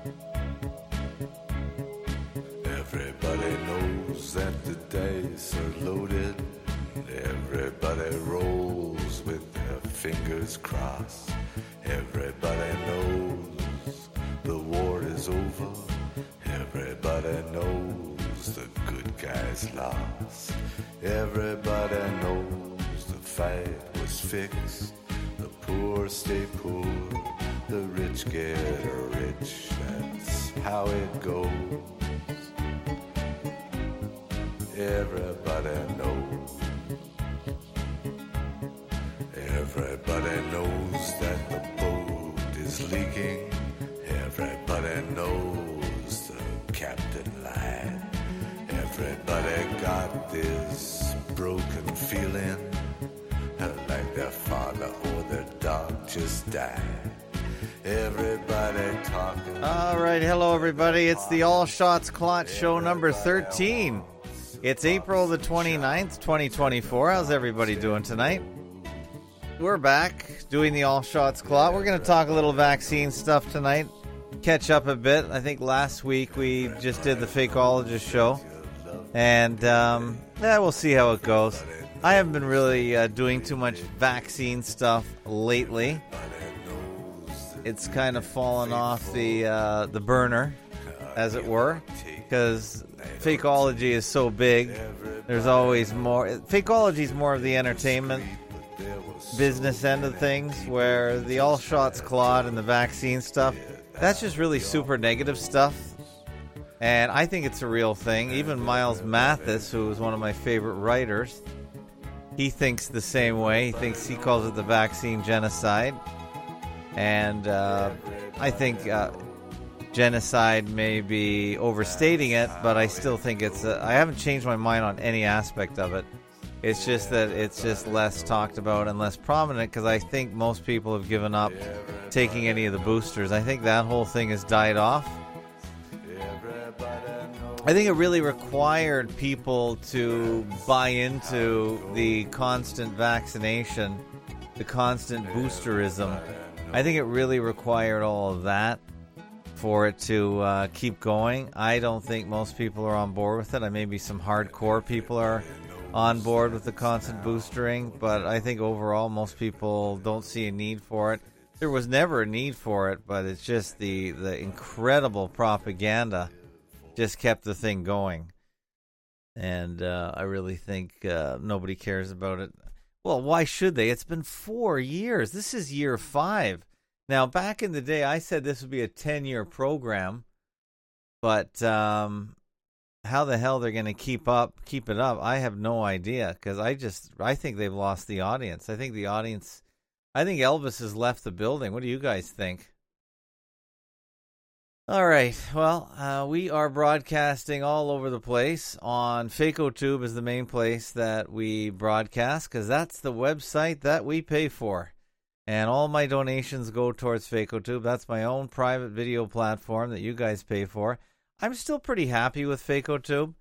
Everybody knows that the dice are loaded. Everybody rolls with their fingers crossed. Everybody knows the war is over. Everybody knows the good guys lost. Everybody knows the fight was fixed. The poor stay poor, the rich get rich. That's how it goes. Everybody knows. Everybody knows that the boat is leaking. Everybody knows the captain lied. Everybody got this broken feeling, like their father or their dog just died. Everybody talking. All right, hello everybody. It's the All Shots Clot show number 13. It's April the 29th, 2024. How's everybody doing tonight? We're back doing the All Shots Clot. We're going to talk a little vaccine stuff tonight. Catch up a bit. I think last week we just did the Fakeologist show. And we'll see how it goes. I haven't been really doing too much vaccine stuff lately. It's kind of fallen off the burner, as it were, because Fakeology is so big. There's always more. Fakeology is more of the entertainment business end of things, where the All Shots Clot and the vaccine stuff, that's just really super negative stuff. And I think it's a real thing. Even Miles Mathis, who is one of my favorite writers, he thinks the same way. He calls it the vaccine genocide. And I think genocide may be overstating it, but I still think I haven't changed my mind on any aspect of it. It's just that it's just less talked about and less prominent, because I think most people have given up taking any of the boosters. I think that whole thing has died off. I think it really required people to buy into the constant vaccination, the constant boosterism. I think it really required all of that for it to keep going. I don't think most people are on board with it. Maybe some hardcore people are on board with the constant boostering, but I think overall most people don't see a need for it. There was never a need for it, but it's just the incredible propaganda just kept the thing going. And I really think nobody cares about it. Well, why should they? It's been 4 years. This is year 5. Now, back in the day, I said this would be a 10-year program, but how the hell they're going to keep it up, I have no idea, because I think they've lost the audience. I think Elvis has left the building. What do you guys think? All right, well, we are broadcasting all over the place. On FakeoTube is the main place that we broadcast, because that's the website that we pay for. And all my donations go towards FakeoTube. That's my own private video platform that you guys pay for. I'm still pretty happy with FakeoTube.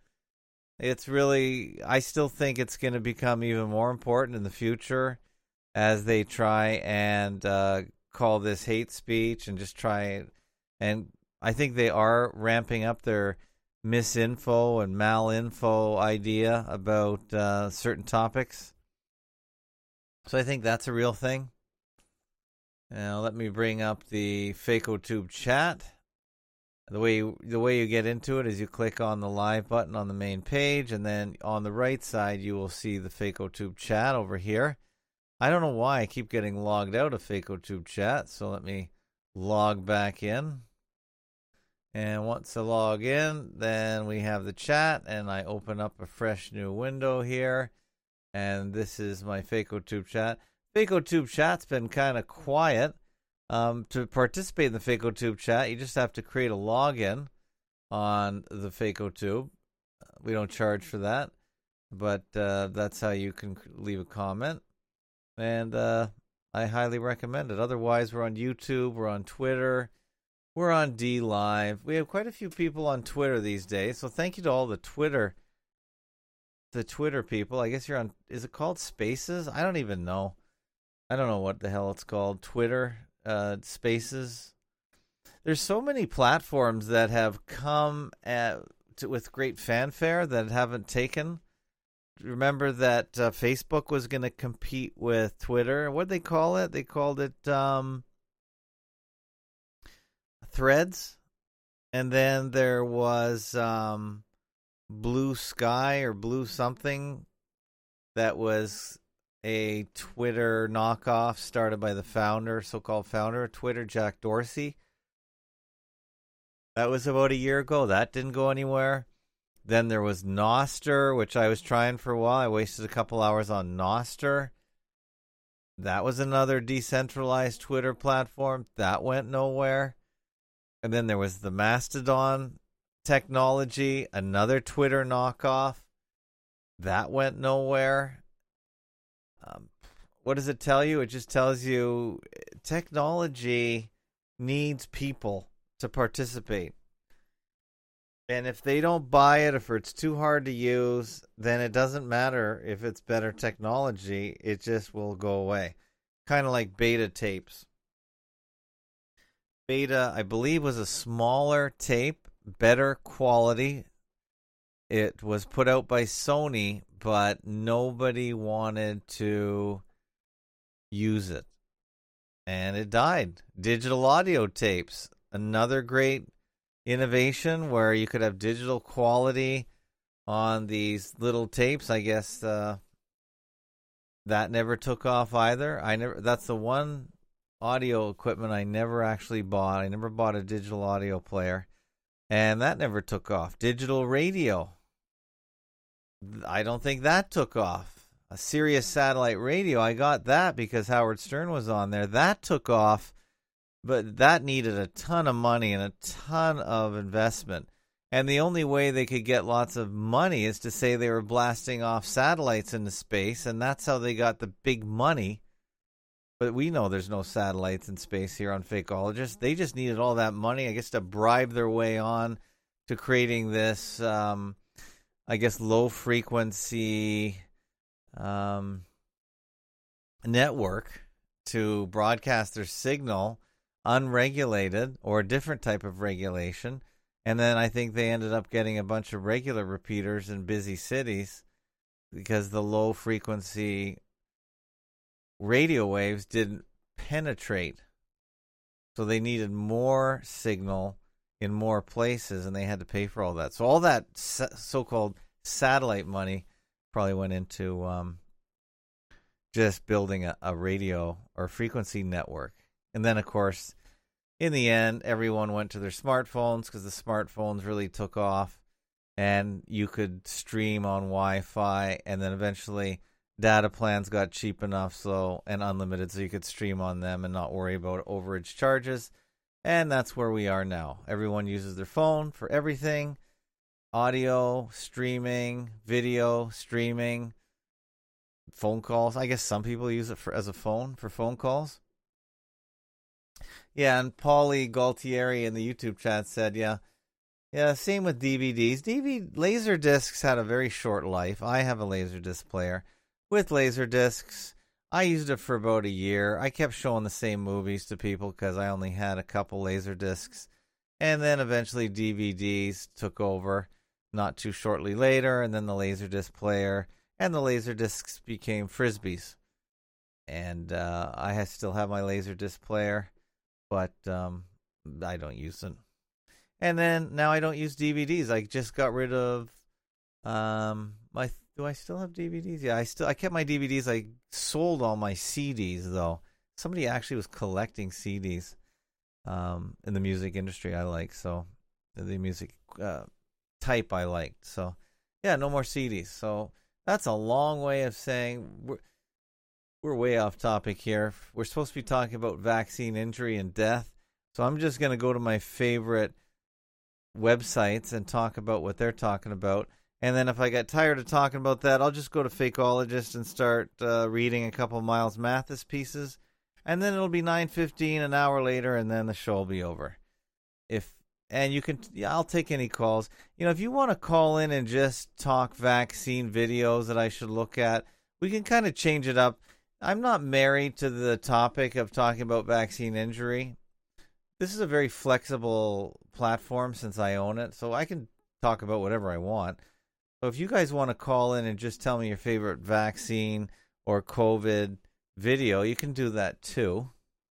I still think it's going to become even more important in the future as they try and call this hate speech and just try. And I think they are ramping up their misinfo and malinfo idea about certain topics. So I think that's a real thing. Now let me bring up the FakeoTube chat. The way you get into it is you click on the live button on the main page, and then on the right side you will see the FakeoTube chat over here. I don't know why I keep getting logged out of FakeoTube chat, so let me log back in. And once I log in, then we have the chat, and I open up a fresh new window here. And this is my FakeoTube chat. FakeoTube chat's been kind of quiet. To participate in the FakeoTube chat, you just have to create a login on the FakeoTube. We don't charge for that, but that's how you can leave a comment. And I highly recommend it. Otherwise, we're on YouTube, we're on Twitter, we're on DLive. We have quite a few people on Twitter these days, so thank you to all the Twitter people. I guess you're on, is it called Spaces? I don't even know. I don't know what the hell it's called. Twitter Spaces. there's so many platforms that have come with great fanfare that haven't taken. Remember that Facebook was going to compete with Twitter. What did they call it? They called it Threads. And then there was Blue Sky or Blue something that was a Twitter knockoff started by the founder, so-called founder of Twitter, Jack Dorsey. That was about a year ago. That didn't go anywhere. Then there was Nostr, which I was trying for a while. I wasted a couple hours on Nostr. That was another decentralized Twitter platform. That went nowhere. And then there was the Mastodon technology, another Twitter knockoff. That went nowhere. What does it tell you? It just tells you technology needs people to participate. And if they don't buy it, if it's too hard to use, then it doesn't matter if it's better technology. It just will go away. Kind of like beta tapes. Beta, I believe, was a smaller tape, better quality. It was put out by Sony, but nobody wanted to use it. And it died. Digital audio tapes, another great innovation where you could have digital quality on these little tapes. I guess that never took off either. That's the one audio equipment I never actually bought. I never bought a digital audio player, and that never took off. Digital radio, I don't think that took off. A Sirius satellite radio, I got that because Howard Stern was on there. That took off, but that needed a ton of money and a ton of investment. And the only way they could get lots of money is to say they were blasting off satellites into space, and that's how they got the big money. But we know there's no satellites in space here on Fakeologist. They just needed all that money, I guess, to bribe their way on to creating this, low-frequency network to broadcast their signal unregulated or a different type of regulation. And then I think they ended up getting a bunch of regular repeaters in busy cities because the low-frequency radio waves didn't penetrate. So they needed more signal in more places, and they had to pay for all that. So all that so-called satellite money probably went into just building a radio or frequency network. And then, of course, in the end, everyone went to their smartphones because the smartphones really took off, and you could stream on Wi-Fi, and then eventually data plans got cheap enough and unlimited so you could stream on them and not worry about overage charges. And that's where we are now. Everyone uses their phone for everything. Audio, streaming, video, streaming, phone calls. I guess some people use it for phone calls. Yeah, and Paulie Galtieri in the YouTube chat said, yeah, same with DVDs. Laserdiscs had a very short life. I have a Laserdisc player. With Laserdiscs, I used it for about a year. I kept showing the same movies to people because I only had a couple Laserdiscs. And then eventually DVDs took over not too shortly later, and then the Laserdisc player and the Laserdiscs became Frisbees. And I still have my Laserdisc player, but I don't use it. And then now I don't use DVDs. I just got rid of do I still have DVDs? Yeah, I kept my DVDs. I sold all my CDs though. Somebody actually was collecting CDs in the music industry I like, so the music type I liked. So yeah, no more CDs. So that's a long way of saying we're way off topic here. We're supposed to be talking about vaccine injury and death. So I'm just going to go to my favorite websites and talk about what they're talking about. And then if I get tired of talking about that, I'll just go to Fakeologist and start reading a couple Miles Mathis pieces. And then it'll be 9:15 an hour later, and then the show will be over. I'll take any calls. If you want to call in and just talk vaccine videos that I should look at, we can kind of change it up. I'm not married to the topic of talking about vaccine injury. This is a very flexible platform since I own it, so I can talk about whatever I want. So if you guys want to call in and just tell me your favorite vaccine or COVID video, you can do that too.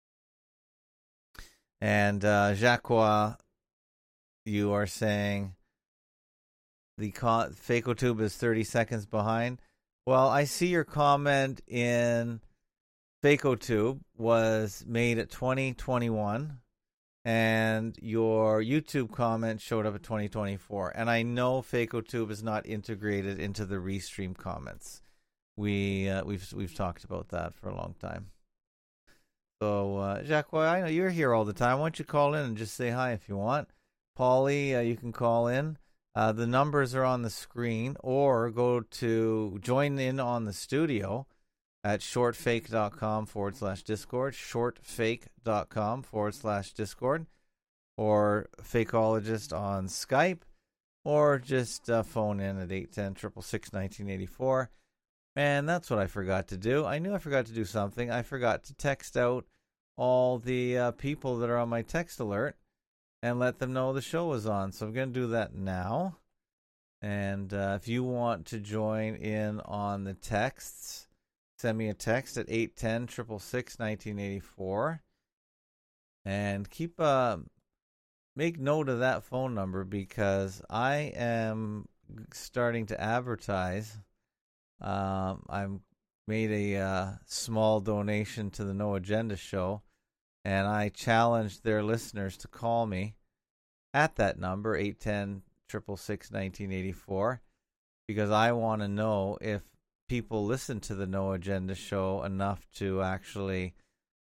And Jacques, you are saying the FacoTube is 30 seconds behind. Well, I see your comment in FacoTube was made at 2021, and your YouTube comment showed up at 2024. And I know FacoTube is not integrated into the Restream comments. We've talked about that for a long time. So, Jacques, I know you're here all the time. Why don't you call in and just say hi if you want? Paulie, you can call in. The numbers are on the screen, or go to join in on the studio at shortfake.com/Discord, shortfake.com/Discord, or Fakeologist on Skype, or just phone in at 810-666-1984. And that's what I forgot to do. I knew I forgot to do something. I forgot to text out all the people that are on my text alert and let them know the show was on. So I'm going to do that now. And if you want to join in on the texts, send me a text at 810-666-1984. And make note of that phone number, because I am starting to advertise. I made a small donation to the No Agenda show, and I challenged their listeners to call me at that number, 810-666-1984, because I want to know if people listen to the No Agenda show enough to actually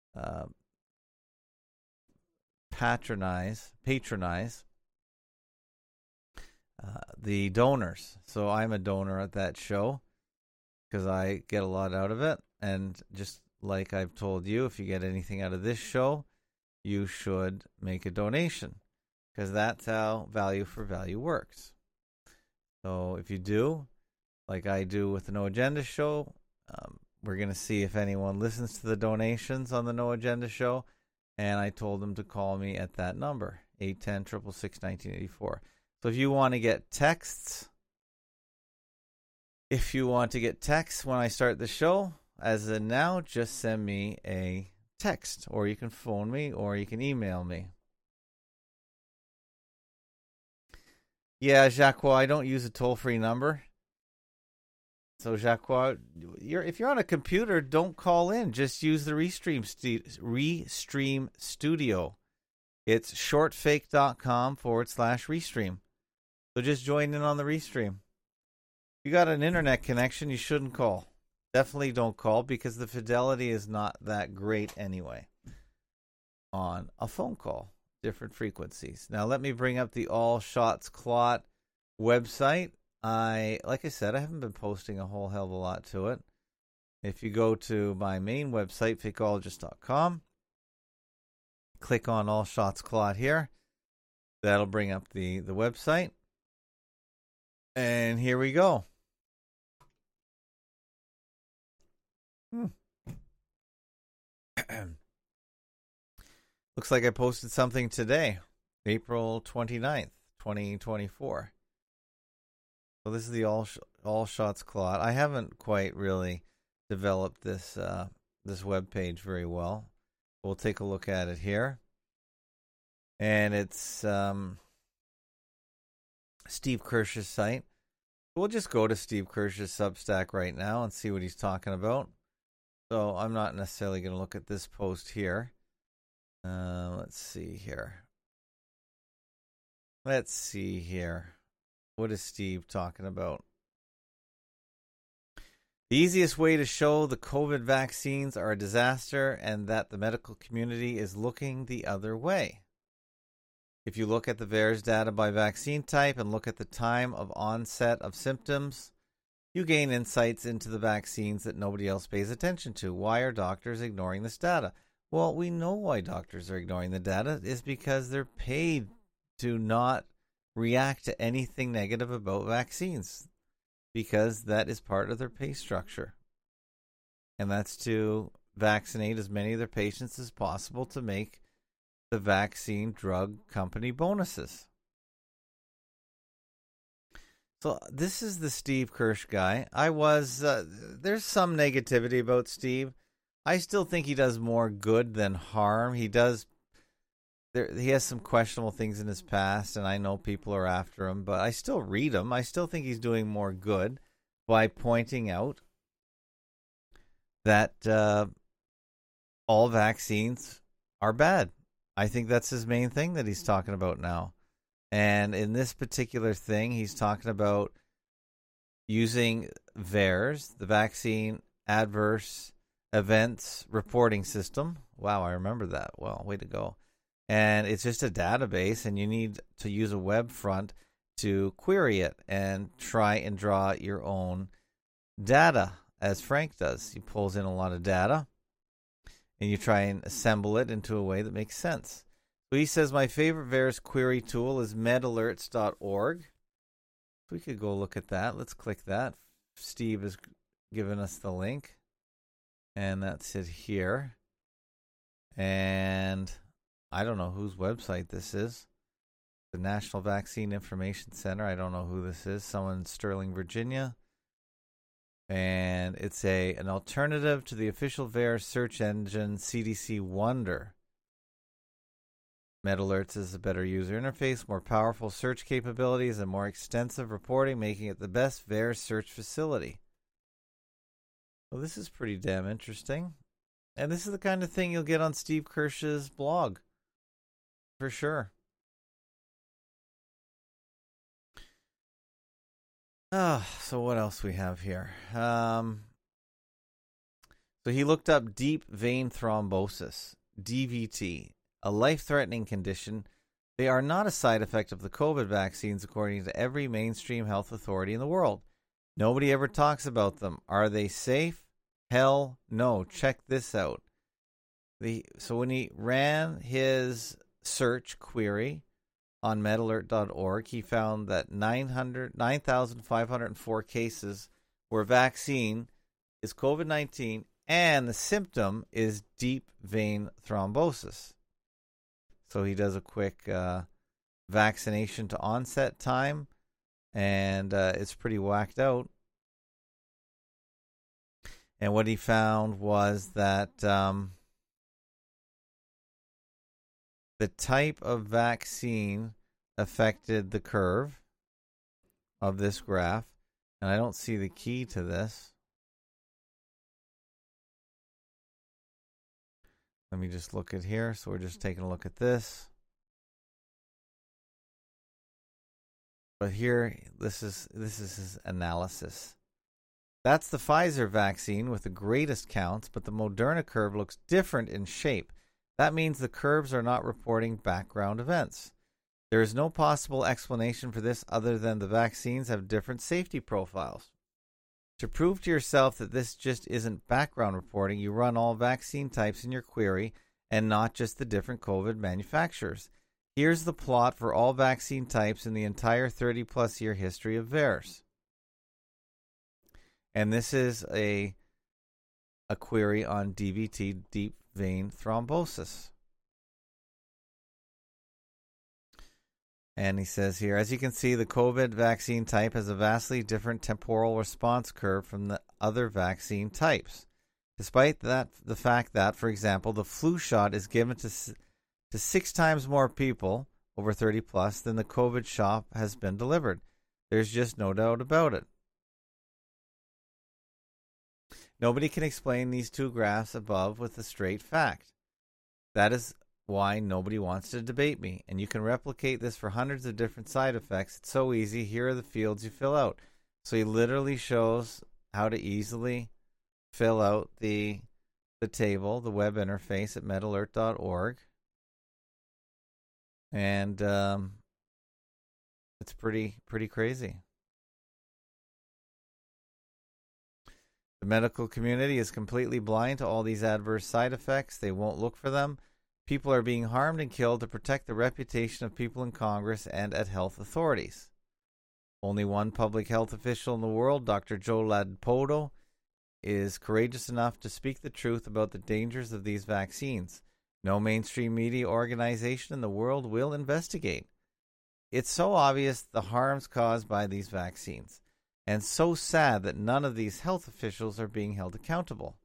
patronize the donors. So I'm a donor at that show, because I get a lot out of it. And just like I've told you, if you get anything out of this show, you should make a donation, because that's how value for value works. So if you do, like I do with the No Agenda show, we're going to see if anyone listens to the donations on the No Agenda show. And I told them to call me at that number, 810-666-1984. So if you want to get texts, when I start the show, as of now, just send me a text, or you can phone me, or you can email me. Yeah, Jacques, I don't use a toll-free number. So, Jacques, if you're on a computer, don't call in. Just use the Restream Studio. It's shortfake.com/Restream. So just join in on the Restream. You got an internet connection, you shouldn't call. Definitely don't call, because the fidelity is not that great anyway on a phone call. Different frequencies. Now let me bring up the All Shots Clot website. Like I said, I haven't been posting a whole hell of a lot to it. If you go to my main website, fakeologist.com, click on All Shots Clot here. That'll bring up the website. And here we go. Looks like I posted something today, April 29th, 2024. So this is the All Shots Clot. I haven't quite really developed this web page very well. We'll take a look at it here. And it's Steve Kirsch's site. We'll just go to Steve Kirsch's Substack right now and see what he's talking about. So I'm not necessarily going to look at this post here. Let's see here. What is Steve talking about? The easiest way to show the COVID vaccines are a disaster and that the medical community is looking the other way. If you look at the VAERS data by vaccine type and look at the time of onset of symptoms, you gain insights into the vaccines that nobody else pays attention to. Why are doctors ignoring this data? Well, we know why doctors are ignoring the data is because they're paid to not react to anything negative about vaccines, because that is part of their pay structure. And that's to vaccinate as many of their patients as possible to make the vaccine drug company bonuses. So this is the Steve Kirsch guy. There's some negativity about Steve. I still think he does more good than harm. He has some questionable things in his past, and I know people are after him, but I still read him. I still think he's doing more good by pointing out that all vaccines are bad. I think that's his main thing that he's talking about now. And in this particular thing, he's talking about using VAERS, the Vaccine Adverse Events Reporting System. Wow, I remember that. Well, way to go. And it's just a database, and you need to use a web front to query it and try and draw your own data, as Frank does. He pulls in a lot of data, and you try and assemble it into a way that makes sense. So he says, my favorite VAERS query tool is medalerts.org. We could go look at that. Let's click that. Steve has given us the link. And that's it here. And I don't know whose website this is. The National Vaccine Information Center. I don't know who this is. Someone in Sterling, Virginia. And it's an alternative to the official VAERS search engine CDC Wonder. MedAlerts is a better user interface, more powerful search capabilities, and more extensive reporting, making it the best VAERS search facility. Well, this is pretty damn interesting. And this is the kind of thing you'll get on Steve Kirsch's blog. For sure. So what else we have here? So he looked up deep vein thrombosis, DVT, a life-threatening condition. They are not a side effect of the COVID vaccines, according to every mainstream health authority in the world. Nobody ever talks about them. Are they safe? Hell no. Check this out. So when he ran his search query on medalert.org, he found that 9,504 cases where vaccine is COVID-19 and the symptom is deep vein thrombosis. So he does a quick vaccination to onset time, and it's pretty whacked out. And what he found was that the type of vaccine affected the curve of this graph. And I don't see the key to this. Let me just look at here. So we're just taking a look at this. But here, this is his analysis. That's the Pfizer vaccine with the greatest counts, but the Moderna curve looks different in shape. That means the curves are not reporting background events. There is no possible explanation for this other than the vaccines have different safety profiles. To prove to yourself that this just isn't background reporting, you run all vaccine types in your query and not just the different COVID manufacturers. Here's the plot for all vaccine types in the entire 30-plus year history of VAERS. And this is a query on DVT, deep vein thrombosis. And he says here, as you can see, the COVID vaccine type has a vastly different temporal response curve from the other vaccine types. Despite that, the fact that, for example, the flu shot is given to 6 times more people, over 30 plus, than the COVID shot has been delivered. There's just no doubt about it. Nobody can explain these two graphs above with a straight fact. That is why nobody wants to debate me. And you can replicate this for hundreds of different side effects. It's so easy. Here are the fields you fill out. So he literally shows how to easily fill out the table, the web interface at medalert.org. And it's pretty crazy. The medical community is completely blind to all these adverse side effects. They won't look for them. People are being harmed and killed to protect the reputation of people in Congress and at health authorities. Only one public health official in the world, Dr. Joe Ladapo, is courageous enough to speak the truth about the dangers of these vaccines. No mainstream media organization in the world will investigate. It's so obvious the harms caused by these vaccines, and so sad that none of these health officials are being held accountable.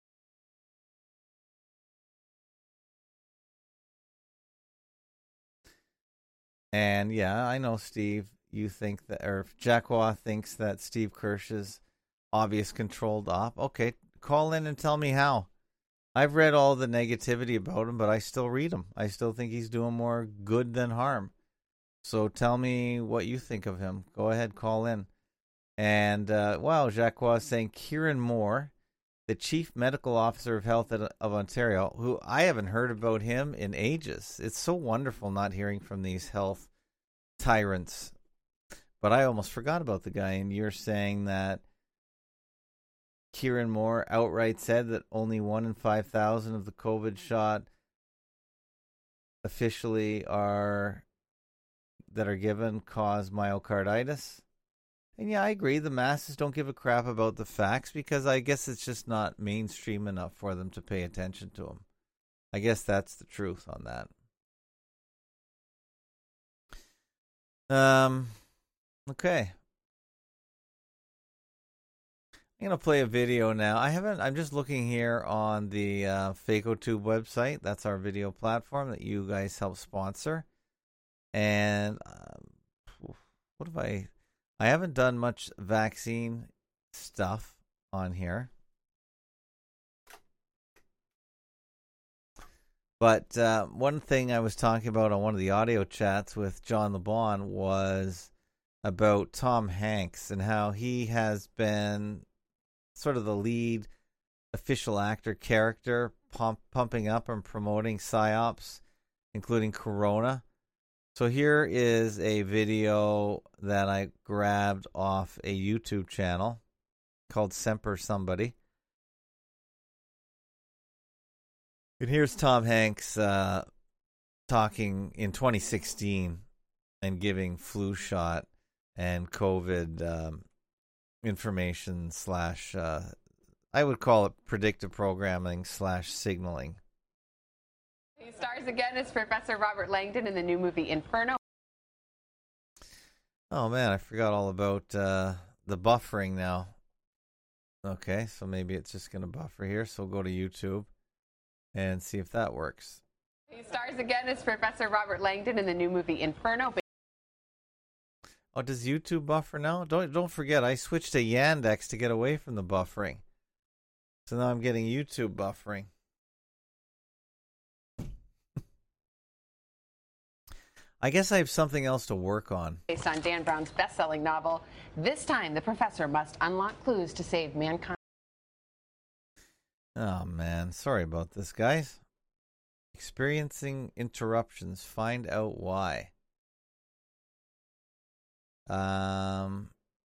And yeah, I know, Steve, you think that, or Jacqua thinks that Steve Kirsch is obvious controlled op. Okay, call in and tell me how. I've read all the negativity about him, but I still read him. I still think he's doing more good than harm. So tell me what you think of him. Go ahead, call in. And, wow, Jacqua is saying Kieran Moore, the Chief Medical Officer of Health of Ontario, who I haven't heard about him in ages. It's so wonderful not hearing from these health tyrants. But I almost forgot about the guy, and you're saying that Kieran Moore outright said that only 1 in 5,000 of the COVID shot officially are given cause myocarditis. And yeah, I agree. The masses don't give a crap about the facts because I guess it's just not mainstream enough for them to pay attention to them. I guess that's the truth on that. Okay. I'm going to play a video now. I'm just looking here on the FacoTube website. That's our video platform that you guys help sponsor. And what have I haven't done much vaccine stuff on here. But one thing I was talking about on one of the audio chats with John LeBon was about Tom Hanks and how he has been sort of the lead official actor character pumping up and promoting PSYOPs, including Corona. So here is a video that I grabbed off a YouTube channel called Semper Somebody. And here's Tom Hanks talking in 2016 and giving flu shot and COVID information / I would call it predictive programming / signaling. He stars again as Professor Robert Langdon in the new movie Inferno. Oh man, I forgot all about the buffering now. Okay, so maybe it's just going to buffer here. So we'll go to YouTube and see if that works. He stars again as Professor Robert Langdon in the new movie Inferno. Oh, does YouTube buffer now? Don't forget, I switched to Yandex to get away from the buffering. So now I'm getting YouTube buffering. I guess I have something else to work on. Based on Dan Brown's best-selling novel, this time the professor must unlock clues to save mankind. Oh, man. Sorry about this, guys. Experiencing interruptions. Find out why. From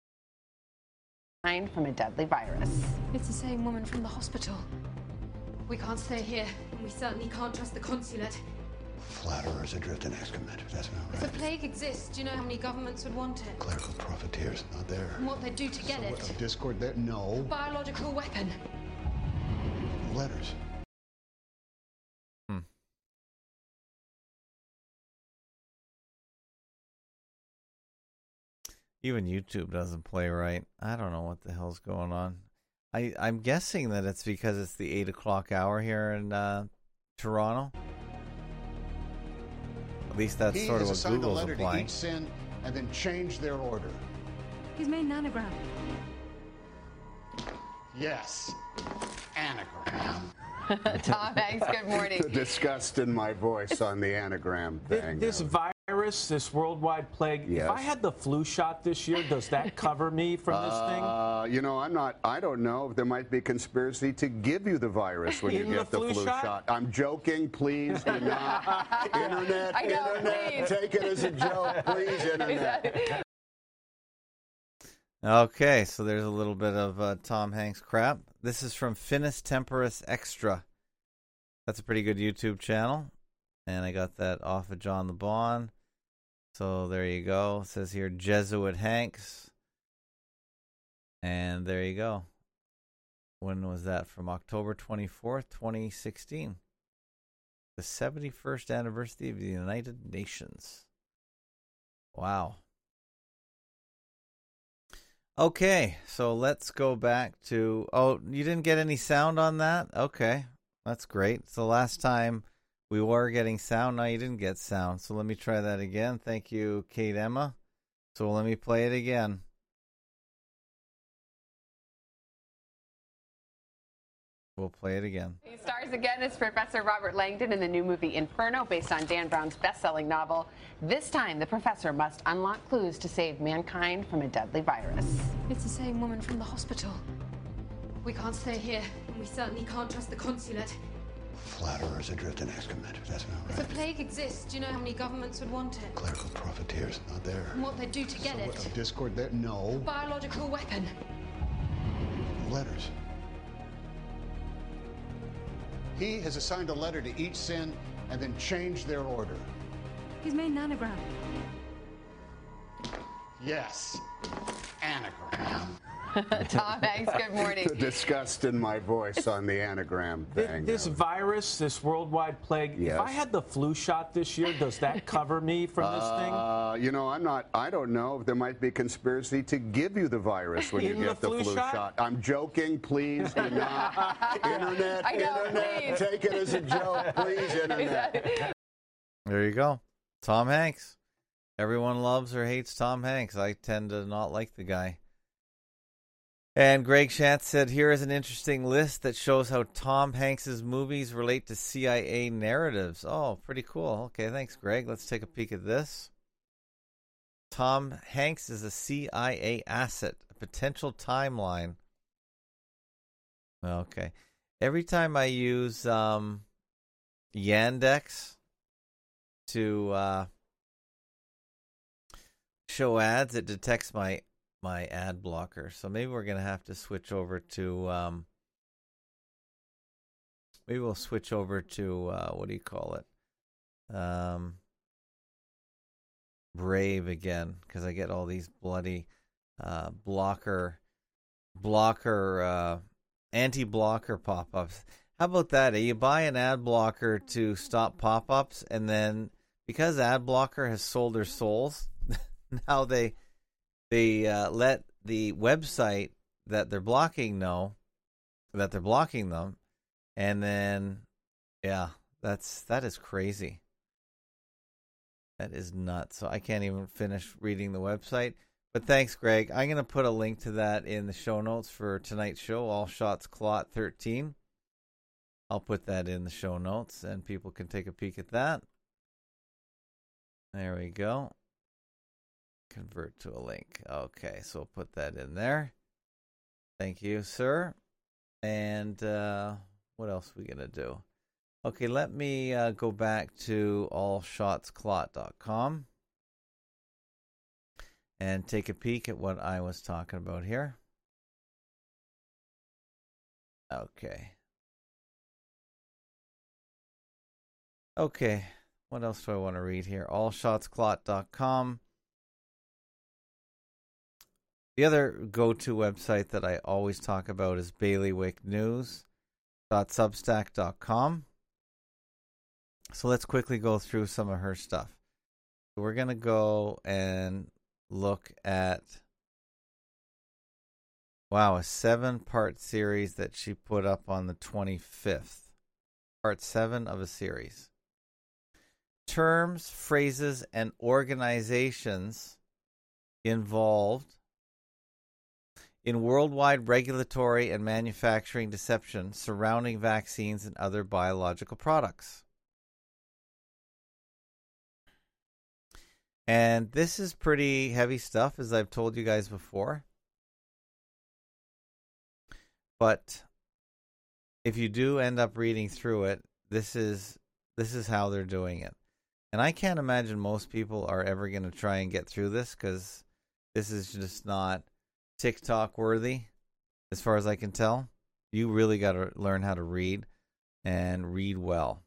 a deadly virus. It's the same woman from the hospital. We can't stay here, and we certainly can't trust the consulate. Flatterers adrift in excrement. That's not If right. the plague exists, do you know how many governments would want it? Clerical profiteers, not there. And what they'd do to get it? A discord there? No. Biological weapon. Letters. Even YouTube doesn't play right. I don't know what the hell's going on. I'm guessing that it's because it's the 8 o'clock hour here in Toronto. At least that's sort of what Google's applying. To each sin and then change their order. He's made an anagram. Yes. Anagram. Tom Hanks, good morning. The disgust in my voice on the anagram thing. This virus, this worldwide plague, Yes. if I had the flu shot this year, does that cover me from this thing? You know, I don't know. There might be conspiracy to give you the virus when you Even get the the flu flu shot? shot. I'm joking, please do not. Internet, I know, Internet, please. take it as a joke, please, Internet. Okay, so there's a little bit of Tom Hanks crap. This is from Finis Temporis Extra. That's a pretty good YouTube channel. And I got that off of John LeBon. So there you go. It says here Jesuit Hanks. And there you go. When was that? From October 24th, 2016. The 71st anniversary of the United Nations. Wow. Okay, so let's go back to... Oh, you didn't get any sound on that? Okay, that's great. It's the last time we were getting sound. Now you didn't get sound, so let me try that again. Thank you, Kate Emma. So let me play it again. We'll play it again. He stars again as Professor Robert Langdon in the new movie Inferno, based on Dan Brown's best-selling novel. This time, the professor must unlock clues to save mankind from a deadly virus. It's the same woman from the hospital. We can't stay here, and we certainly can't trust the consulate. Flatterers adrift in excrement. That's not If right. the plague exists, do you know how many governments would want it? Clerical profiteers, not there. And what they'd do to get it? Discord there? No. Biological weapon. Letters. He has assigned a letter to each sin and then changed their order. He's made an anagram. Yes. Anagram. Tom Hanks, good morning. The disgust in my voice on the anagram thing. This virus, this worldwide plague, Yes. if I had the flu shot this year, does that cover me from this thing? You know, I don't know. There might be conspiracy to give you the virus when you Even get the the flu flu shot? shot. I'm joking, please do not. Internet, I know, Internet, please. take it as a joke, please, Internet. There you go. Tom Hanks. Everyone loves or hates Tom Hanks. I tend to not like the guy. And Greg Shantz said, here is an interesting list that shows how Tom Hanks's movies relate to CIA narratives. Oh, pretty cool. Okay, thanks, Greg. Let's take a peek at this. Tom Hanks is a CIA asset, a potential timeline. Okay. Every time I use Yandex to show ads, it detects my ad blocker. So maybe we're going to have to switch over to maybe we'll switch over to what do you call it? Brave again, because I get all these bloody anti-blocker pop-ups. How about that? You buy an ad blocker to stop pop-ups, and then because ad blocker has sold their souls, now they let the website that they're blocking know that they're blocking them, and then that is crazy. That is nuts. So I can't even finish reading the website. But thanks, Greg. I'm going to put a link to that in the show notes for tonight's show, All Shots Clot 13. I'll put that in the show notes, and people can take a peek at that. There we go. Convert to a link. Okay, so we'll put that in there. Thank you, sir. And what else are we going to do? Okay, let me go back to allshotsclot.com and take a peek at what I was talking about here. Okay. Okay, what else do I want to read here? allshotsclot.com. The other go-to website that I always talk about is bailiwicknews.substack.com. So let's quickly go through some of her stuff. So we're going to go and look at, a 7-part series that she put up on the 25th. Part 7 of a series. Terms, phrases, and organizations involved in worldwide regulatory and manufacturing deception surrounding vaccines and other biological products. And this is pretty heavy stuff, as I've told you guys before. But if you do end up reading through it, this is how they're doing it. And I can't imagine most people are ever going to try and get through this, because this is just not TikTok worthy, as far as I can tell. You really got to learn how to read, and read well.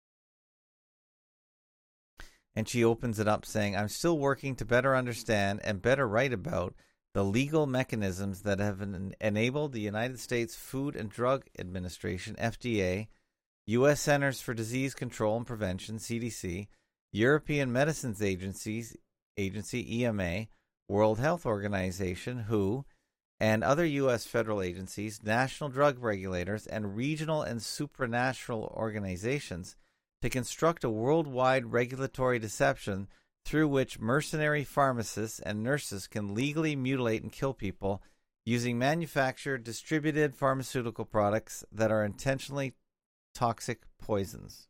And she opens it up saying, I'm still working to better understand and better write about the legal mechanisms that have enabled the United States Food and Drug Administration, FDA, U.S. Centers for Disease Control and Prevention, CDC, European Medicines Agency, EMA, World Health Organization, WHO, and other U.S. federal agencies, national drug regulators, and regional and supranational organizations to construct a worldwide regulatory deception through which mercenary pharmacists and nurses can legally mutilate and kill people using manufactured, distributed pharmaceutical products that are intentionally toxic poisons.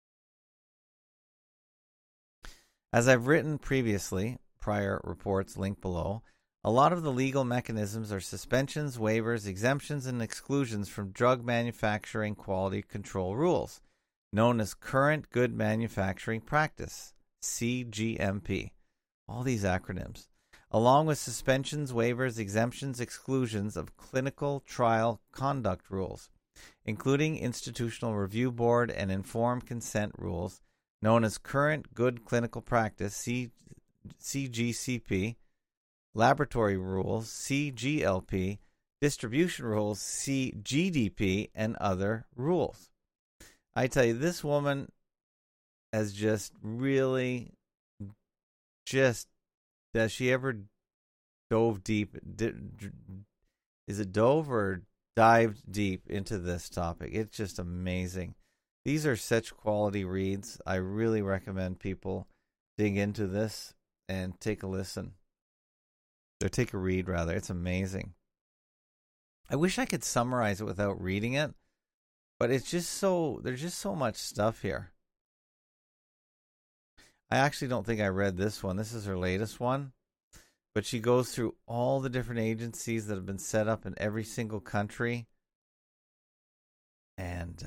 As I've written previously, prior reports linked below, a lot of the legal mechanisms are suspensions, waivers, exemptions, and exclusions from drug manufacturing quality control rules, known as Current Good Manufacturing Practice, CGMP. All these acronyms. Along with suspensions, waivers, exemptions, exclusions of clinical trial conduct rules, including Institutional Review Board and Informed Consent rules, known as Current Good Clinical Practice, CGCP, laboratory rules, CGLP, distribution rules, CGDP, and other rules. I tell you, this woman has just really does she ever dove deep? Is it dove or dived deep into this topic? It's just amazing. These are such quality reads. I really recommend people dig into this and take a listen. Or take a read, rather. It's amazing. I wish I could summarize it without reading it, but it's just there's just so much stuff here. I actually don't think I read this one. This is her latest one. But she goes through all the different agencies that have been set up in every single country. And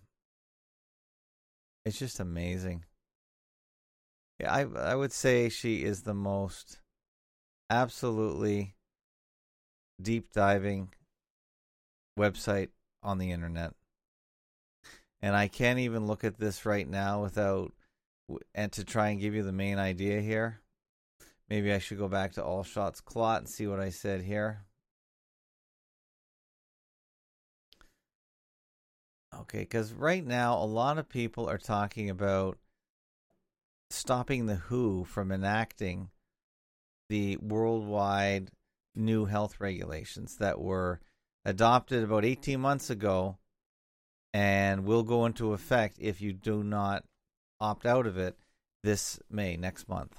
it's just amazing. Yeah, I would say she is the most absolutely deep diving website on the internet. And I can't even look at this right now and to try and give you the main idea here. Maybe I should go back to All Shots Clot and see what I said here. Okay, because right now a lot of people are talking about stopping the WHO from enacting the worldwide new health regulations that were adopted about 18 months ago and will go into effect if you do not opt out of it this May, next month.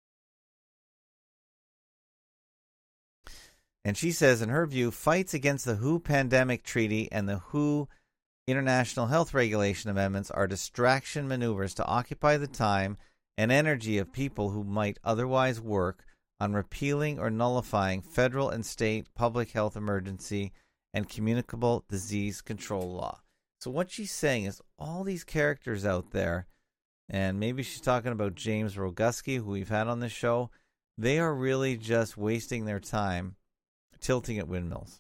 And she says, in her view, fights against the WHO Pandemic Treaty and the WHO International Health Regulation Amendments are distraction maneuvers to occupy the time and energy of people who might otherwise work on repealing or nullifying federal and state public health emergency and communicable disease control law. So what she's saying is all these characters out there, and maybe she's talking about James Roguski, who we've had on this show, they are really just wasting their time tilting at windmills.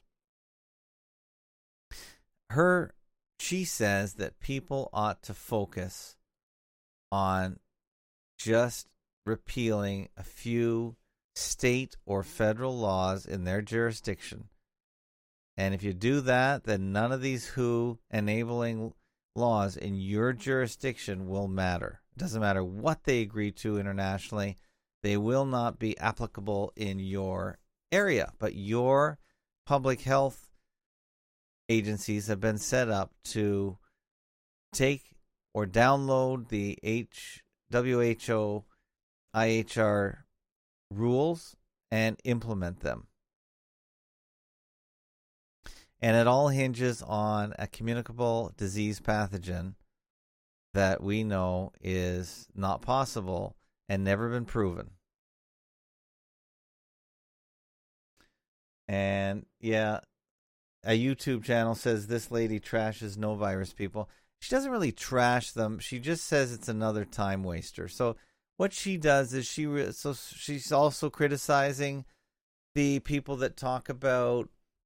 She says that people ought to focus on just repealing a few state or federal laws in their jurisdiction. And if you do that, then none of these WHO enabling laws in your jurisdiction will matter. It doesn't matter what they agree to internationally. They will not be applicable in your area. But your public health agencies have been set up to take or download the WHO IHR rules and implement them. And it all hinges on a communicable disease pathogen that we know is not possible and never been proven. And yeah, a YouTube channel says this lady trashes no virus people. She doesn't really trash them. She just says it's another time waster. So what she does is she's also criticizing the people that talk about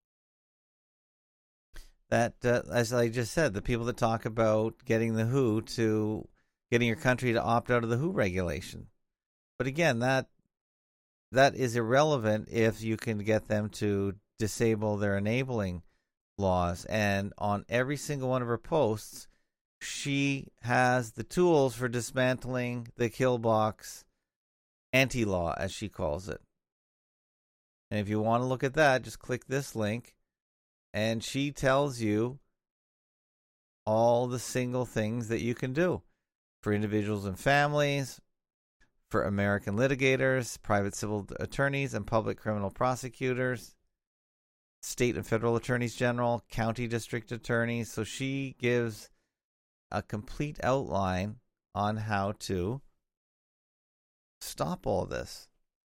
that, as I just said, the people that talk about getting your country to opt out of the WHO regulation. But again, that is irrelevant if you can get them to disable their enabling laws. And on every single one of her posts, she has the tools for dismantling the kill box anti-law, as she calls it. And if you want to look at that, just click this link, and she tells you all the single things that you can do for individuals and families, for American litigators, private civil attorneys, and public criminal prosecutors, state and federal attorneys general, county district attorneys. So she gives a complete outline on how to stop all this.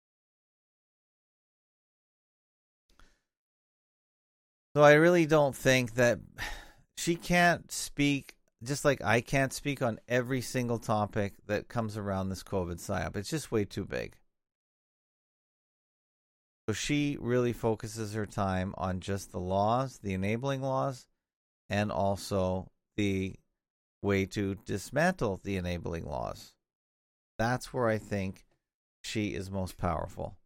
So I really don't think that she can't speak, just like I can't speak on every single topic that comes around this COVID psyop. It's just way too big. So she really focuses her time on just the laws, the enabling laws, and also the way to dismantle the enabling laws. That's where I think she is most powerful.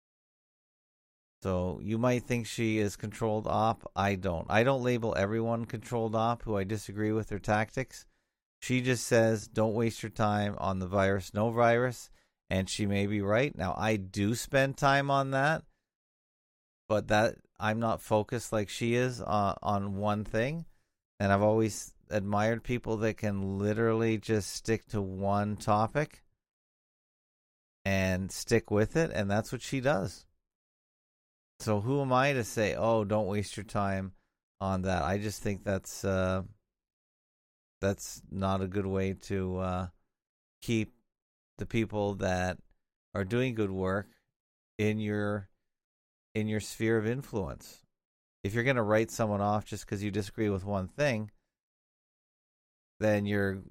So you might think she is controlled op. I don't. I don't label everyone controlled op who I disagree with their tactics. She just says, don't waste your time on the virus, no virus. And she may be right. Now, I do spend time on that, but that I'm not focused like she is on one thing. And I've always admired people that can literally just stick to one topic and stick with it. And that's what she does. So who am I to say, oh, don't waste your time on that? I just think that's not a good way to keep the people that are doing good work in your sphere of influence. If you're going to write someone off just because you disagree with one thing, then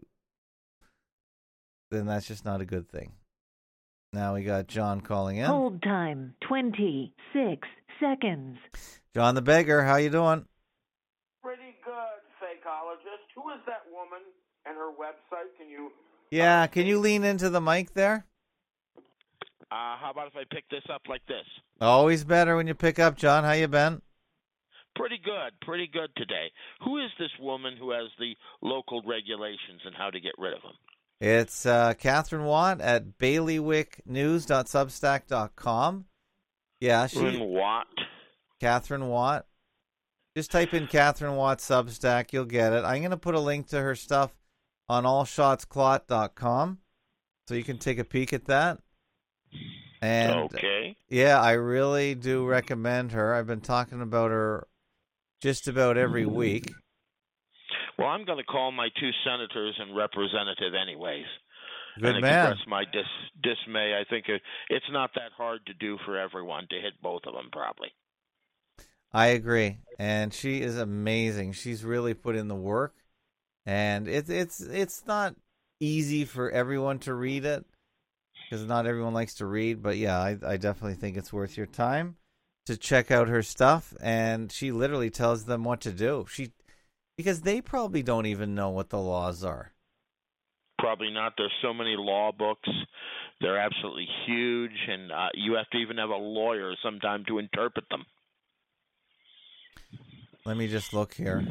that's just not a good thing. Now we got John calling in. Hold time 26 seconds. John the Beggar, how you doing? Pretty good, fakeologist. Who is that woman and her website? Can you... Yeah, can you lean into the mic there? How about if I pick this up like this? Always better when you pick up, John. How you been? Pretty good today. Who is this woman who has the local regulations and how to get rid of them? It's Catherine Watt at bailiwicknews.substack.com. Yeah, Watt. Catherine Watt. Just type in Catherine Watt Substack, you'll get it. I'm going to put a link to her stuff on allshotsclot.com, so you can take a peek at that. And okay. Yeah, I really do recommend her. I've been talking about her just about every week. Well, I'm going to call my two senators and representative anyways. Good and man. Express my dismay. I think it's not that hard to do for everyone to hit both of them, probably. I agree, and she is amazing. She's really put in the work, and it's not easy for everyone to read it because not everyone likes to read. But yeah, I definitely think it's worth your time to check out her stuff, and she literally tells them what to do. Because they probably don't even know what the laws are. Probably not. There's so many law books. They're absolutely huge, and you have to even have a lawyer sometime to interpret them. Let me just look here.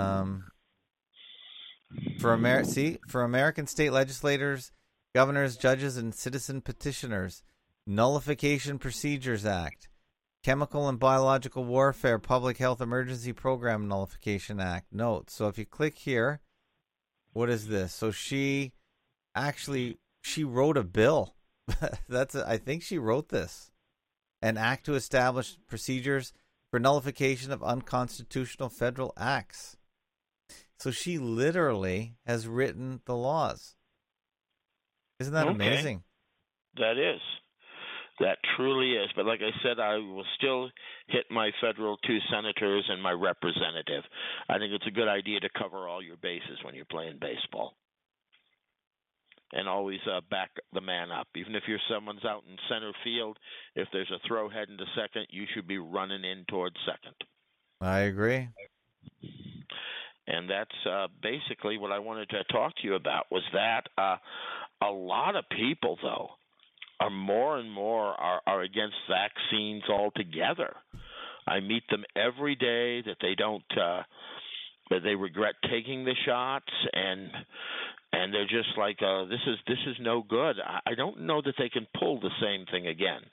For American state legislators, governors, judges, and citizen petitioners, Nullification Procedures Act, Chemical and Biological Warfare Public Health Emergency Program Nullification Act. Note. So if you click here, what is this? So she wrote a bill. I think she wrote this. An act to establish procedures for nullification of unconstitutional federal acts. So she literally has written the laws. Isn't that amazing? That is. That truly is. But like I said, I will still hit my federal two senators and my representative. I think it's a good idea to cover all your bases when you're playing baseball. And always back the man up. Even if someone's out in center field, if there's a throw heading to second, you should be running in towards second. I agree. And that's basically what I wanted to talk to you about, was that a lot of people, though, are more and more are against vaccines altogether. I meet them every day that they don't they regret taking the shots, and they're just like, this is no good. I don't know that they can pull the same thing again.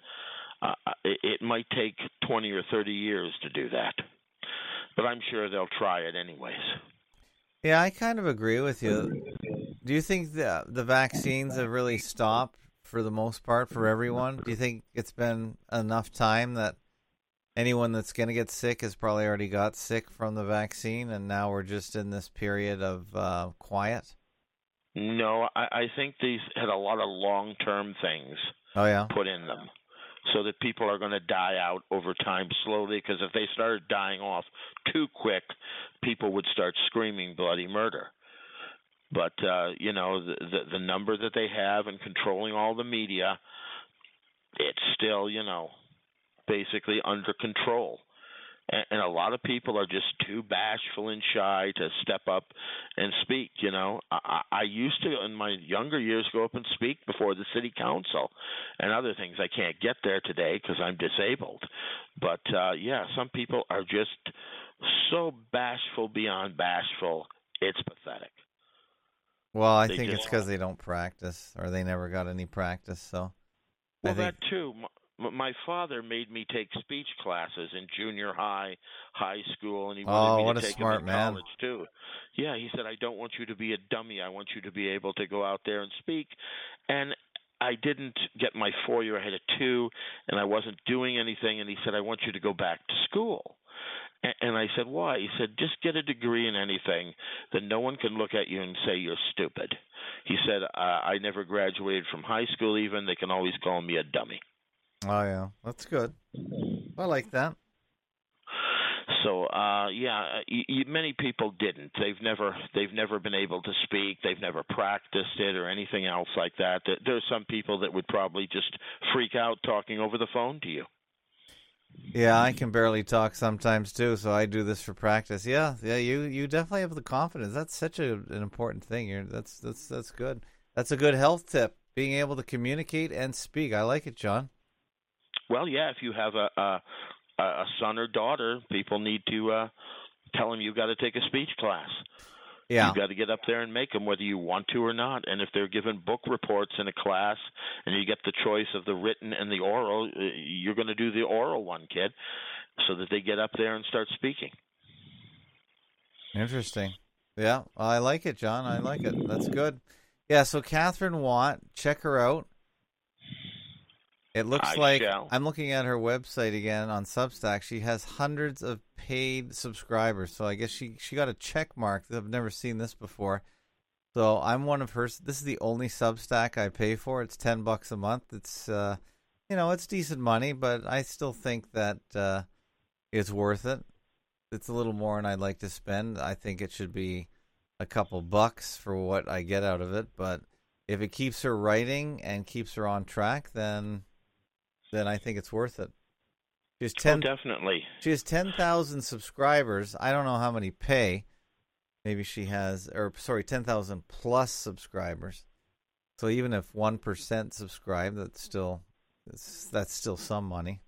It might take 20 or 30 years to do that, but I'm sure they'll try it anyways. Yeah, I kind of agree with you. Do you think the vaccines have really stopped for the most part for everyone? Do you think it's been enough time that anyone that's going to get sick has probably already got sick from the vaccine, and now we're just in this period of quiet? No, I think these had a lot of long-term things put in them, so that people are going to die out over time slowly, because if they started dying off too quick, people would start screaming bloody murder. But, the number that they have and controlling all the media, it's still, basically under control. And a lot of people are just too bashful and shy to step up and speak. I used to, in my younger years, go up and speak before the city council and other things. I can't get there today because I'm disabled. But, some people are just so bashful beyond bashful, it's pathetic. Well, I think it's because they don't practice, or they never got any practice. So, well, that too. My father made me take speech classes in junior high, high school, and he wanted me to take them in college too. Yeah, he said, I don't want you to be a dummy. I want you to be able to go out there and speak. And I didn't get my 4-year. I had a 2, and I wasn't doing anything. And he said, I want you to go back to school. And I said, why? He said, just get a degree in anything, then no one can look at you and say you're stupid. He said, I never graduated from high school even. They can always call me a dummy. Oh, yeah. That's good. I like that. So, many people didn't. They've never been able to speak. They've never practiced it or anything else like that. There's some people that would probably just freak out talking over the phone to you. Yeah, I can barely talk sometimes too, so I do this for practice. Yeah, you definitely have the confidence. That's such an important thing. That's good. That's a good health tip. Being able to communicate and speak. I like it, John. Well, yeah. If you have a son or daughter, people need to tell them you've got to take a speech class. Yeah. You've got to get up there and make them, whether you want to or not. And if they're given book reports in a class and you get the choice of the written and the oral, you're going to do the oral one, kid, so that they get up there and start speaking. Interesting. Yeah, I like it, John. I like it. That's good. Yeah, so Catherine Watt, check her out. It looks I'm looking at her website again on Substack. She has hundreds of paid subscribers. So I guess she got a check mark. I've never seen this before. So I'm one of hers. This is the only Substack I pay for. It's $10 a month. It's it's decent money, but I still think that it's worth it. It's a little more than I'd like to spend. I think it should be a couple bucks for what I get out of it. But if it keeps her writing and keeps her on track, then I think it's worth it. Definitely. She has 10,000 subscribers. I don't know how many pay. Maybe she has, 10,000 plus subscribers. So even if 1% subscribe, that's still some money.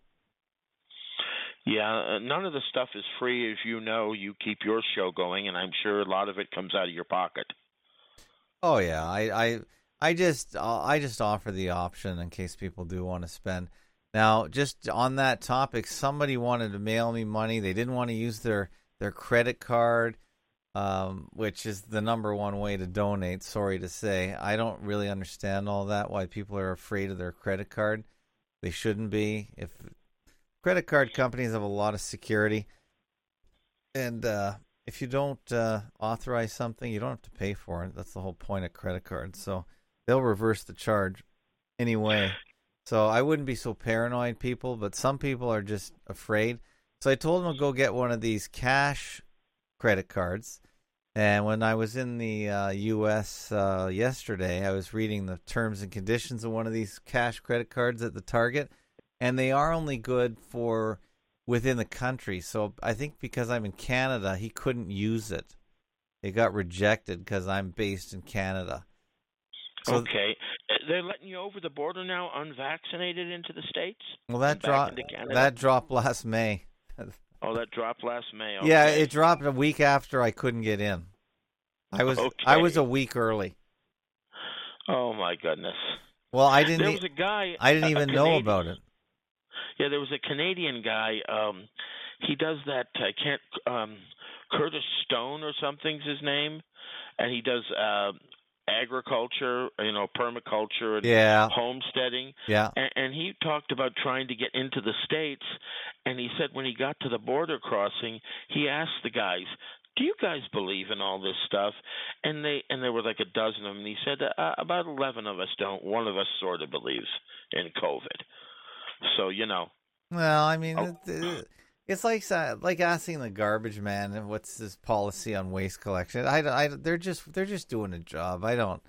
Yeah, none of the stuff is free. As you know, you keep your show going, and I'm sure a lot of it comes out of your pocket. Oh yeah, I just offer the option in case people do want to spend. Now, just on that topic, somebody wanted to mail me money. They didn't want to use their credit card, which is the number one way to donate, sorry to say. I don't really understand all that, why people are afraid of their credit card. They shouldn't be. If credit card companies have a lot of security, and if you don't authorize something, you don't have to pay for it. That's the whole point of credit cards. So they'll reverse the charge anyway. So I wouldn't be so paranoid, people, but some people are just afraid. So I told them to go get one of these cash credit cards. And when I was in the U.S. Yesterday, I was reading the terms and conditions of one of these cash credit cards at the Target, and they are only good for within the country. So I think because I'm in Canada, he couldn't use it. It got rejected because I'm based in Canada. So, okay. They're letting you over the border now unvaccinated into the States? Well, that dropped last May. Oh, that dropped last May. Yeah, Okay. it dropped a week after I couldn't get in. I was Okay. a week early. Oh my goodness. Well, I There didn't. was a guy. I didn't a even know Canadian- about it. Yeah, there was a Canadian guy. He does that. I can't. Curtis Stone or something's his name, and he does agriculture, permaculture and Yeah. homesteading. Yeah. And he talked about trying to get into the States, and he said when he got to the border crossing, he asked the guys, "Do you guys believe in all this stuff?" And there were like a dozen of them. And he said about 11 of us don't. One of us sort of believes in COVID. So Well, I mean, Oh. it's like asking the garbage man what's his policy on waste collection. They're just doing a job. I don't.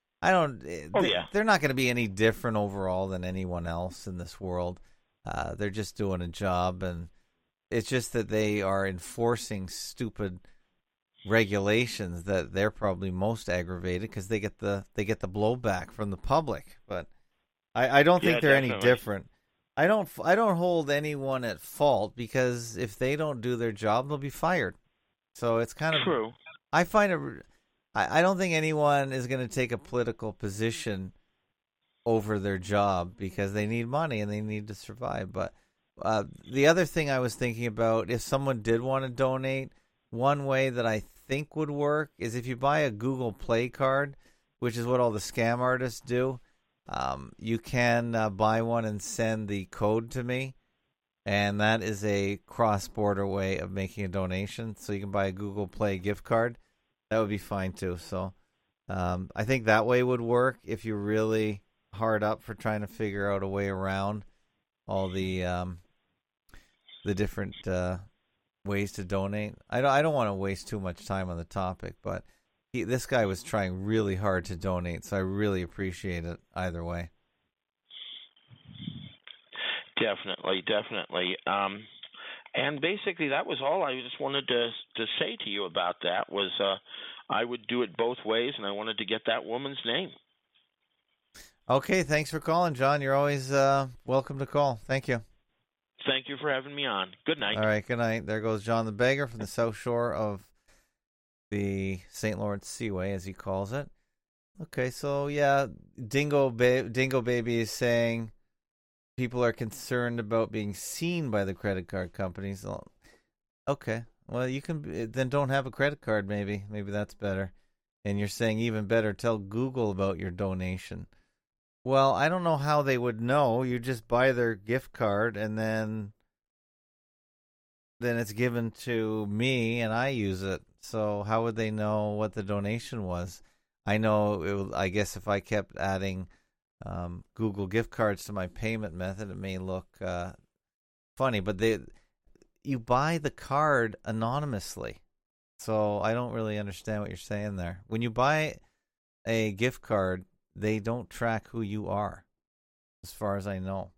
They're not going to be any different overall than anyone else in this world. They're just doing a job, and it's just that they are enforcing stupid regulations that they're probably most aggravated because they get the blowback from the public. But I don't think they're definitely. any different. I don't hold anyone at fault because if they don't do their job, they'll be fired. So it's kind of True. I find it. I don't think anyone is going to take a political position over their job because they need money and they need to survive. But the other thing I was thinking about, if someone did want to donate, one way that I think would work is if you buy a Google Play card, which is what all the scam artists do. You can buy one and send the code to me, and that is a cross-border way of making a donation. So you can buy a Google Play gift card. That would be fine too. So I think that way would work if you're really hard up for trying to figure out a way around all the different ways to donate. I don't want to waste too much time on the topic, but this guy was trying really hard to donate, so I really appreciate it either way. Definitely. And basically, that was all I just wanted to say to you about that. Was I would do it both ways, and I wanted to get that woman's name. Okay, thanks for calling, John. You're always welcome to call. Thank you. Thank you for having me on. Good night. All right, good night. There goes John the Beggar from the South Shore of the St. Lawrence Seaway, as he calls it. Okay, so yeah, Dingo Baby is saying people are concerned about being seen by the credit card companies. Okay, well, you can then don't have a credit card. Maybe that's better. And you're saying even better, tell Google about your donation. Well, I don't know how they would know. You just buy their gift card, and then it's given to me, and I use it. So how would they know what the donation was? I know. I guess if I kept adding Google gift cards to my payment method, it may look funny. But you buy the card anonymously, so I don't really understand what you're saying there. When you buy a gift card, they don't track who you are, as far as I know.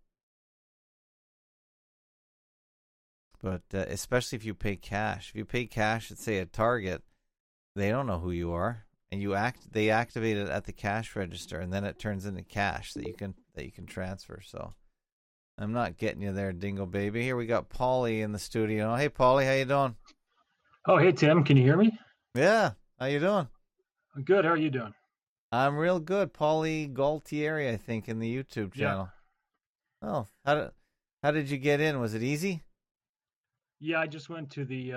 But especially if you pay cash. If you pay cash at, say, a Target, they don't know who you are, and they activate it at the cash register, and then it turns into cash that you can transfer. So I'm not getting you there, Dingo Baby. Here we got Paulie in the studio. Hey, Paulie, how you doing? Oh, hey, Tim. Can you hear me? Yeah. How you doing? I'm good. How are you doing? I'm real good. Paulie Galtieri, I think, in the YouTube channel. Yeah. Oh, how did you get in? Was it easy? Yeah, I just went to the,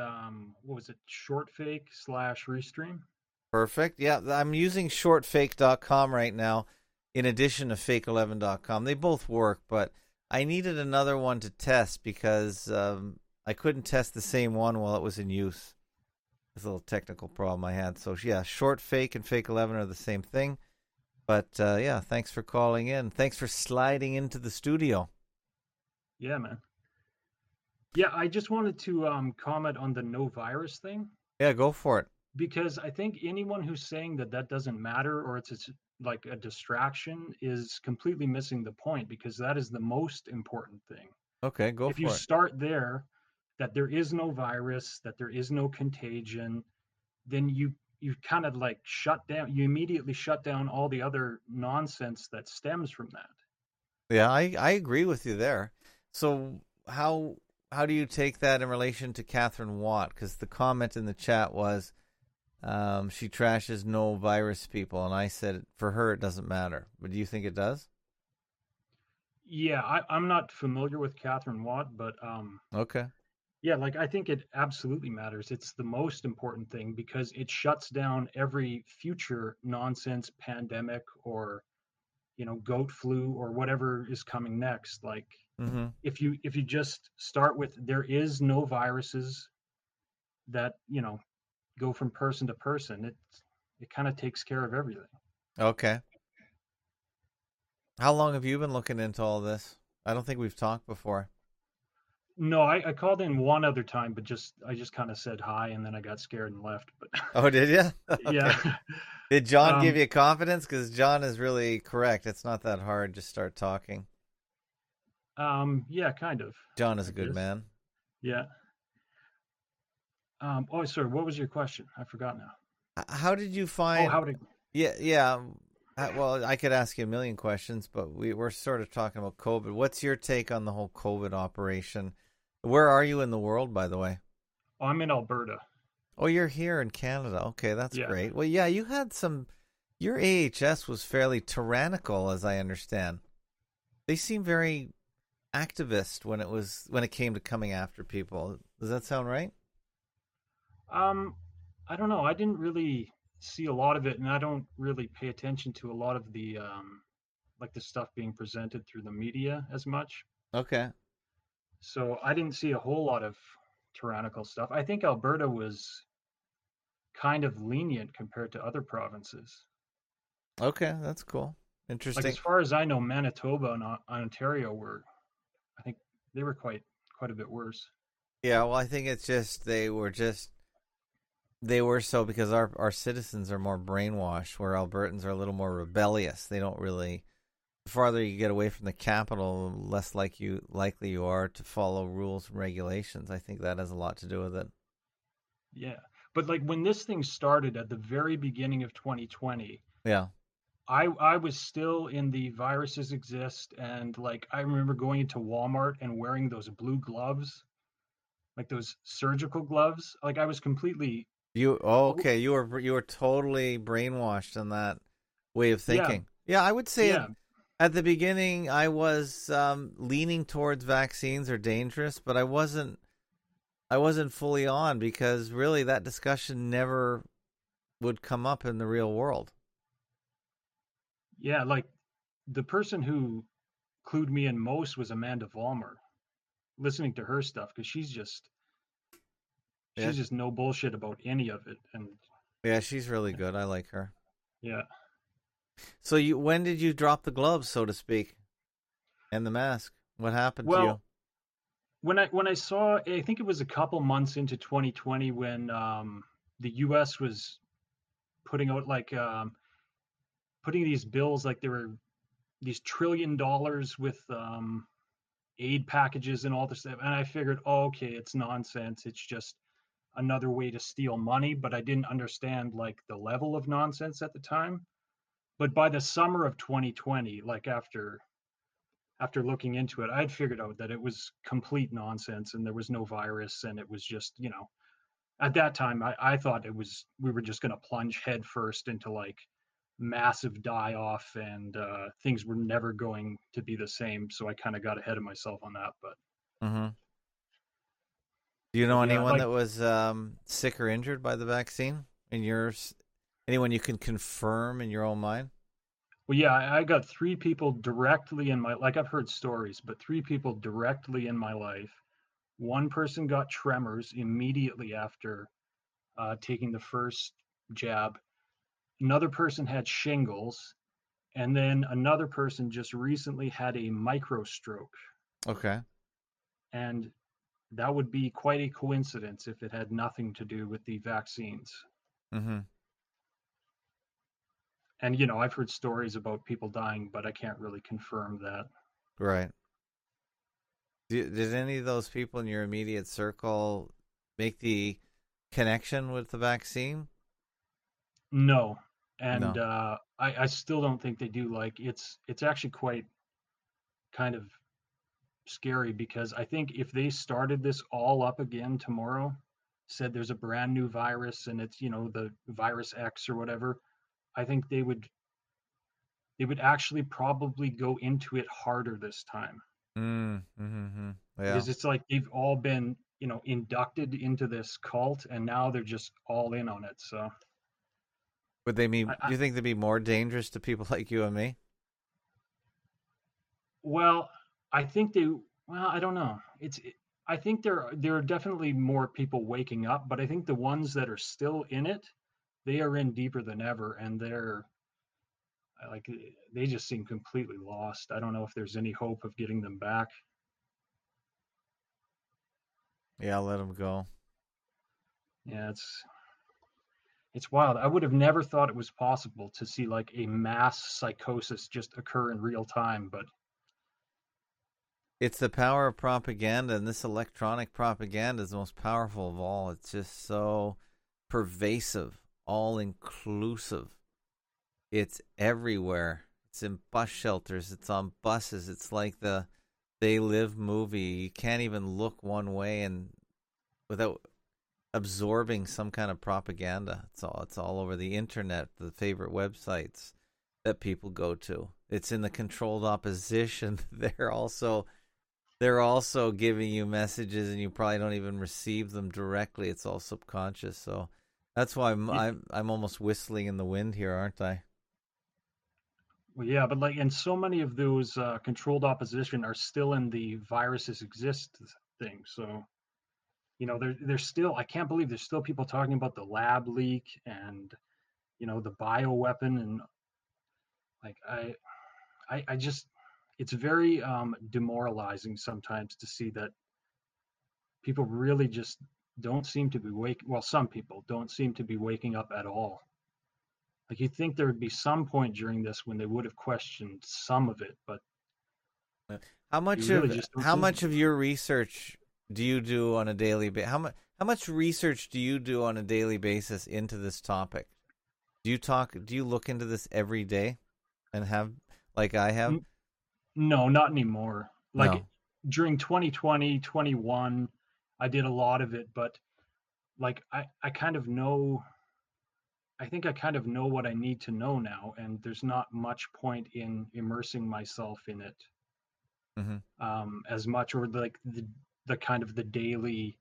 ShortFake/Restream. Perfect. Yeah, I'm using shortfake.com right now in addition to fake11.com. They both work, but I needed another one to test because I couldn't test the same one while it was in use. It's a little technical problem I had. So, yeah, ShortFake and Fake11 are the same thing. But, yeah, thanks for calling in. Thanks for sliding into the studio. Yeah, man. Yeah, I just wanted to comment on the no virus thing. Yeah, go for it. Because I think anyone who's saying that doesn't matter or it's like a distraction is completely missing the point, because that is the most important thing. Okay, go for it. If you start there, that there is no virus, that there is no contagion, then you kind of like you immediately shut down all the other nonsense that stems from that. Yeah, I agree with you there. So how do you take that in relation to Catherine Watt? Because the comment in the chat was she trashes no virus people, and I said for her it doesn't matter. But do you think it does? Yeah, I'm not familiar with Catherine Watt, but Okay. yeah, like I think it absolutely matters. It's the most important thing because it shuts down every future nonsense pandemic or goat flu or whatever is coming next. Like Mm-hmm. if you just start with there is no viruses that go from person to person, it kind of takes care of everything. Okay. How long have you been looking into all this? I don't think we've talked before. No, I called in one other time, but I just kind of said hi and then I got scared and left. But Oh, did you? yeah. Did John give you confidence? Because John is really correct. It's not that hard. Just start talking. Yeah, kind of. John is a good man. Yeah. Oh, sorry. What was your question? I forgot now. How did you find? Oh, how did? Yeah. Well, I could ask you a million questions, but we're sort of talking about COVID. What's your take on the whole COVID operation? Where are you in the world, by the way? I'm in Alberta. Oh, you're here in Canada. Okay, that's Yeah. great. Well, yeah, you had your AHS was fairly tyrannical, as I understand. They seemed very activist when it came to coming after people. Does that sound right? I don't know. I didn't really see a lot of it, and I don't really pay attention to a lot of the like the stuff being presented through the media as much. Okay. So I didn't see a whole lot of tyrannical stuff. I think Alberta was kind of lenient compared to other provinces. Okay, that's cool. Interesting. Like as far as I know, Manitoba and Ontario I think they were quite a bit worse. Yeah, well, I think it's just they were so because our citizens are more brainwashed, where Albertans are a little more rebellious. They don't really. The farther you get away from the capital, less likely you are to follow rules and regulations. I think that has a lot to do with it. Yeah, but like when this thing started at the very beginning of 2020, yeah, I was still in the viruses exist, and like I remember going into Walmart and wearing those blue gloves, like those surgical gloves. Like I was completely. You were totally brainwashed in that way of thinking. Yeah, I would say at the beginning I was leaning towards vaccines are dangerous, but I wasn't fully on because really that discussion never would come up in the real world. Yeah, like the person who clued me in most was Amanda Vollmer. Listening to her stuff because she's just no bullshit about any of it, and yeah, she's really good. I like her. Yeah. So when did you drop the gloves, so to speak, and the mask? What happened to you? When I saw, I think it was a couple months into 2020 when the U.S. was putting out putting these bills, like there were these $1 trillion with aid packages and all this stuff, and I figured, okay, it's nonsense. It's just another way to steal money, but I didn't understand like the level of nonsense at the time. But by the summer of 2020, like after looking into it, I'd figured out that it was complete nonsense and there was no virus, and it was just, at that time I thought we were just going to plunge head first into like massive die off, and things were never going to be the same. So I kind of got ahead of myself on that. But do you know anyone that was sick or injured by the vaccine in yours? Anyone you can confirm in your own mind? Well, yeah, I got 3 people directly in like I've heard stories, but 3 people directly in my life. One person got tremors immediately after taking the first jab. Another person had shingles, and then another person just recently had a micro stroke. Okay. And that would be quite a coincidence if it had nothing to do with the vaccines. Mm-hmm. And, I've heard stories about people dying, but I can't really confirm that. Right. Did any of those people in your immediate circle make the connection with the vaccine? No. And I still don't think they do. Like it's actually quite kind of scary because I think if they started this all up again tomorrow, said there's a brand new virus and it's, the virus X or whatever, I think they would actually probably go into it harder this time. Yeah. Because it's like they've all been, inducted into this cult and now they're just all in on it. So would they be, do you think they'd be more dangerous to people like you and me? Well, I think I don't know. I think there are definitely more people waking up, but I think the ones that are still in it, they are in deeper than ever, and they just seem completely lost. I don't know if there's any hope of getting them back. Yeah, I'll let them go. Yeah, it's wild. I would have never thought it was possible to see like a mass psychosis just occur in real time, but it's the power of propaganda, and this electronic propaganda is the most powerful of all. It's just so pervasive, all-inclusive. It's everywhere. It's in bus shelters. It's on buses. It's like the They Live movie. You can't even look one way and without absorbing some kind of propaganda. It's all over the internet, the favorite websites that people go to. It's in the controlled opposition. They're also giving you messages, and you probably don't even receive them directly. It's all subconscious. So that's why I'm almost whistling in the wind here, aren't I? Well, yeah, but and so many of those controlled opposition are still in the viruses exist thing. So, there's still, I can't believe there's still people talking about the lab leak and, the bioweapon, and I just, it's very demoralizing sometimes to see that people really just don't seem to be some people don't seem to be waking up at all. Like, you'd think there would be some point during this when they would have questioned some of it, but how much of your research do you do on a daily basis? How much research do you do on a daily basis into this topic? Do you look into this every day and have, like I have? No, not anymore. During 2020, 21, I did a lot of it, but I kind of know, I think I kind of know what I need to know now, and there's not much point in immersing myself in it as much, or the kind of the daily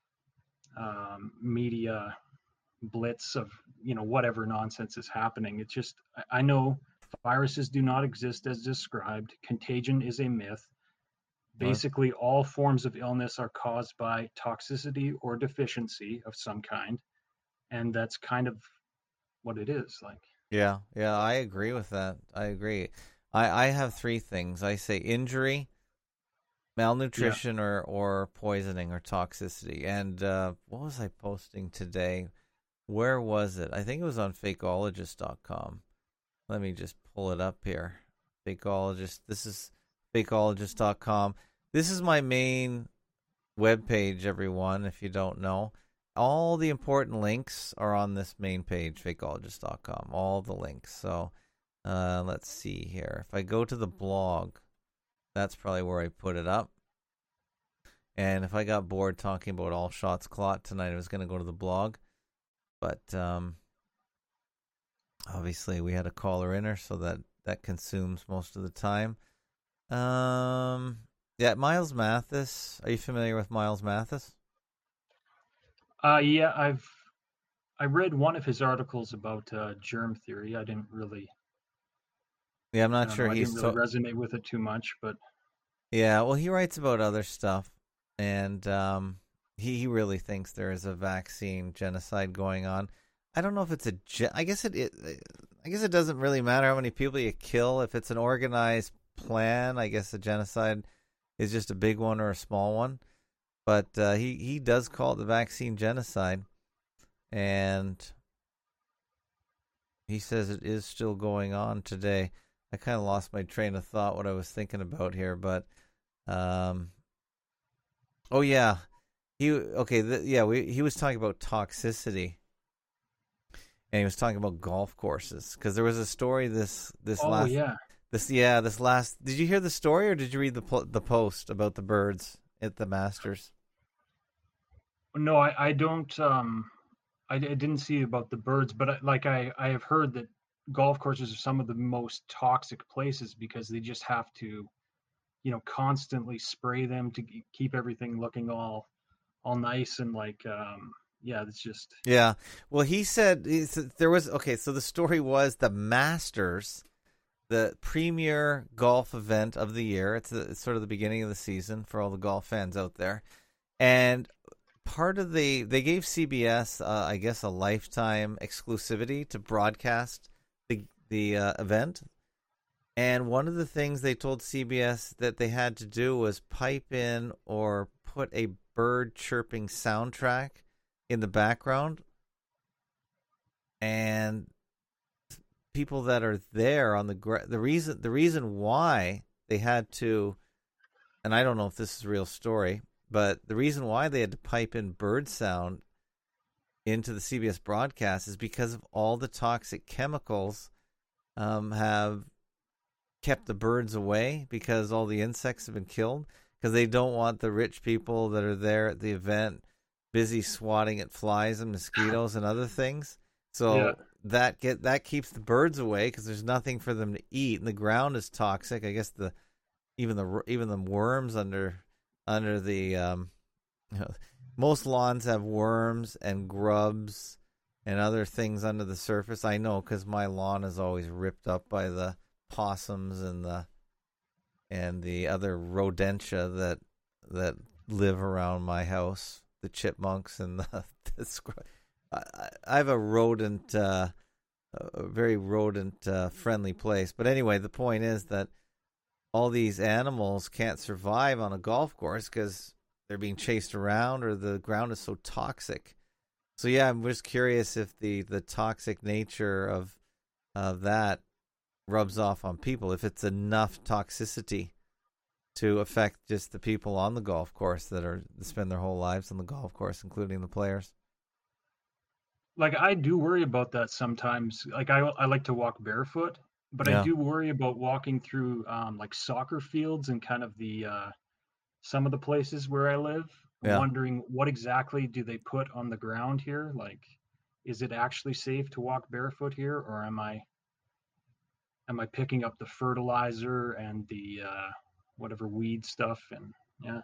media blitz of whatever nonsense is happening. It's just, I know viruses do not exist as described. Contagion is a myth. Basically, all forms of illness are caused by toxicity or deficiency of some kind, and that's kind of what it is like. Yeah, I agree with that. I agree. I have three things. I say injury, malnutrition, or poisoning or toxicity. And what was I posting today? Where was it? I think it was on Fakeologist.com. Let me just pull it up here. Fakeologist. This is Fakeologist.com. This is my main webpage, everyone, if you don't know. All the important links are on this main page, Fakeologist.com. All the links. So let's see here. If I go to the blog, that's probably where I put it up. And if I got bored talking about All Shots Clot tonight, I was going to go to the blog. But obviously we had a caller in her, so that consumes most of the time. Yeah, Miles Mathis. Are you familiar with Miles Mathis? Yeah, I read one of his articles about germ theory. I didn't really. Yeah, I'm not sure I didn't really resonate with it too much, but. Yeah, well, he writes about other stuff, and he really thinks there is a vaccine genocide going on. I don't know if it's I guess it doesn't really matter how many people you kill. If it's an organized plan, I guess a genocide is just a big one or a small one. But he does call it the vaccine genocide, and he says it is still going on today. I kind of lost my train of thought what I was thinking about here, but oh yeah, he was talking about toxicity, and he was talking about golf courses because there was a story this This last. Did you hear the story, or did you read the post about the birds at the Masters? No, I don't. I didn't see about the birds, but I have heard that golf courses are some of the most toxic places because they just have to, constantly spray them to keep everything looking all nice and it's just. Yeah. Well, he said there was so the story was the Masters, the premier golf event of the year. It's sort of the beginning of the season for all the golf fans out there, and part of they gave CBS, I guess, a lifetime exclusivity to broadcast the event. And one of the things they told CBS that they had to do was pipe in or put a bird chirping soundtrack in the background. And people that are there on the reason why they had to, and I don't know if this is a real story, but the reason why they had to pipe in bird sound into the CBS broadcast is because of all the toxic chemicals have kept the birds away, because all the insects have been killed, because they don't want the rich people that are there at the event busy swatting at flies and mosquitoes and other things. So that keeps the birds away because there's nothing for them to eat, and the ground is toxic. I guess even the worms under the most lawns have worms and grubs and other things under the surface. I know because my lawn is always ripped up by the possums and the other rodentia that live around my house, the chipmunks and the I have a rodent, a very rodent friendly place. But anyway, the point is that all these animals can't survive on a golf course because they're being chased around or the ground is so toxic. So yeah, I'm just curious if the toxic nature of that rubs off on people, if it's enough toxicity to affect just the people on the golf course that spend their whole lives on the golf course, including the players. I do worry about that sometimes. I like to walk barefoot, but I do worry about walking through soccer fields and kind of the some of the places where I live, wondering what exactly do they put on the ground here? Is it actually safe to walk barefoot here, or am I picking up the fertilizer and the whatever weed stuff? And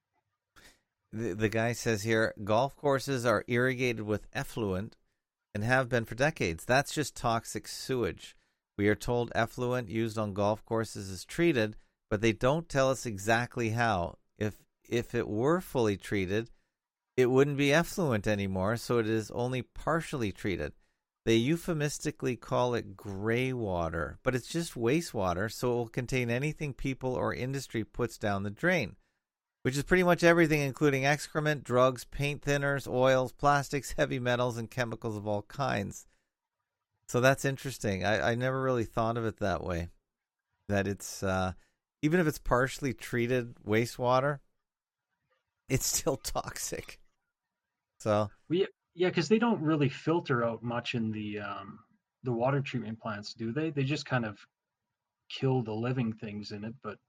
the guy says here, golf courses are irrigated with effluent and have been for decades. That's just toxic sewage. We are told effluent used on golf courses is treated, but they don't tell us exactly how. If it were fully treated, it wouldn't be effluent anymore, so it is only partially treated. They euphemistically call it gray water, but it's just wastewater, so it will contain anything people or industry puts down the drain, which is pretty much everything, including excrement, drugs, paint thinners, oils, plastics, heavy metals, and chemicals of all kinds. So that's interesting. I never really thought of it that way, that it's even if it's partially treated wastewater, it's still toxic. So because they don't really filter out much in the water treatment plants, do they? They just kind of kill the living things in it, but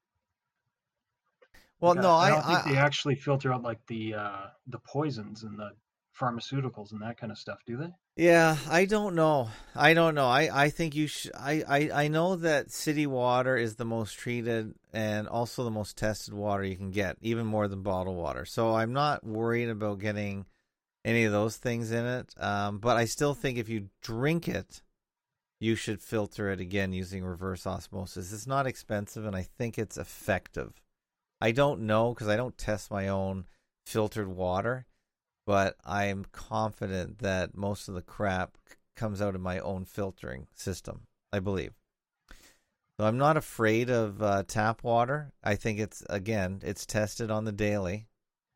well, no, I don't think they actually filter out the poisons and the pharmaceuticals and that kind of stuff, do they? Yeah, I don't know. I think you should. I know that city water is the most treated and also the most tested water you can get, even more than bottled water. So I'm not worried about getting any of those things in it. But I still think if you drink it, you should filter it again using reverse osmosis. It's not expensive, and I think it's effective. I don't know because I don't test my own filtered water, but I'm confident that most of the crap comes out of my own filtering system, I believe. So I'm not afraid of tap water. I think it's tested on the daily,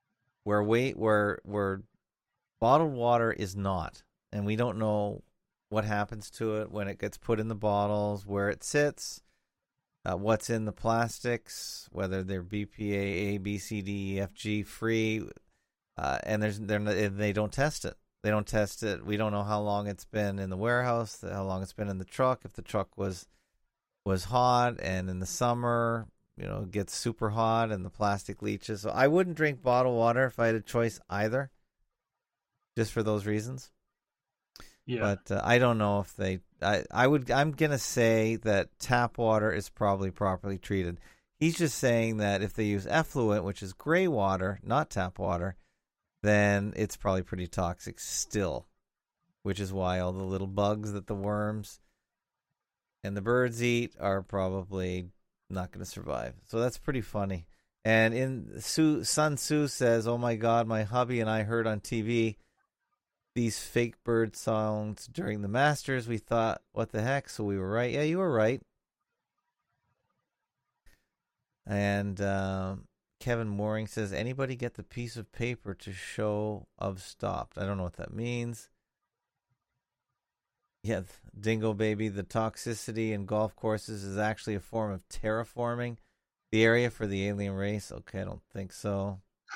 where bottled water is not, and we don't know what happens to it when it gets put in the bottles, where it sits, what's in the plastics, whether they're BPA, A, B, C, D, E, F, G free, and they don't test it. They don't test it. We don't know how long it's been in the warehouse, how long it's been in the truck, if the truck was was hot, and in the summer, it gets super hot and the plastic leaches. So I wouldn't drink bottled water if I had a choice either, just for those reasons. Yeah. But I don't know if I'm going to say that tap water is probably properly treated. He's just saying that if they use effluent, which is gray water, not tap water, then it's probably pretty toxic still, which is why all the little bugs that the worms and the birds eat are probably not going to survive. So that's pretty funny. And Sun Tzu says, "Oh my God, my hubby and I heard on TV these fake bird songs during the Masters. We thought, what the heck? So we were right." Yeah, you were right. And Kevin Mooring says, "Anybody get the piece of paper to show of stopped?" I don't know what that means. Yeah, Dingo Baby, the toxicity in golf courses is actually a form of terraforming the area for the alien race. Okay, I don't think so.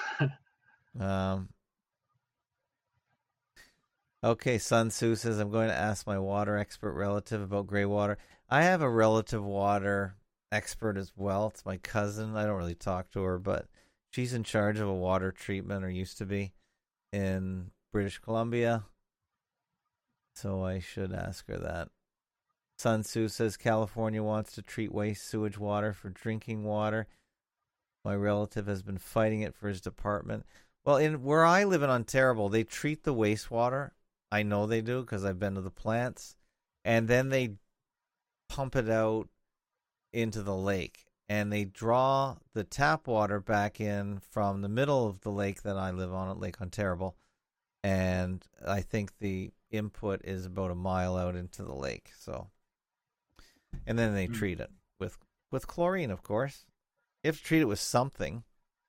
Okay, Sun Tzu says, "I'm going to ask my water expert relative about gray water." I have a relative water expert as well. It's my cousin. I don't really talk to her, but she's in charge of a water treatment, or used to be, in British Columbia. So I should ask her that. Sun Tzu says California wants to treat waste sewage water for drinking water. My relative has been fighting it for his department. Well, where I live in Ontario, they treat the wastewater. I know they do because I've been to the plants. And then they pump it out into the lake. And they draw the tap water back in from the middle of the lake that I live on, at Lake Ontario. And I think the input is about a mile out into the lake. So, and then they treat it with chlorine, of course. You have to treat it with something.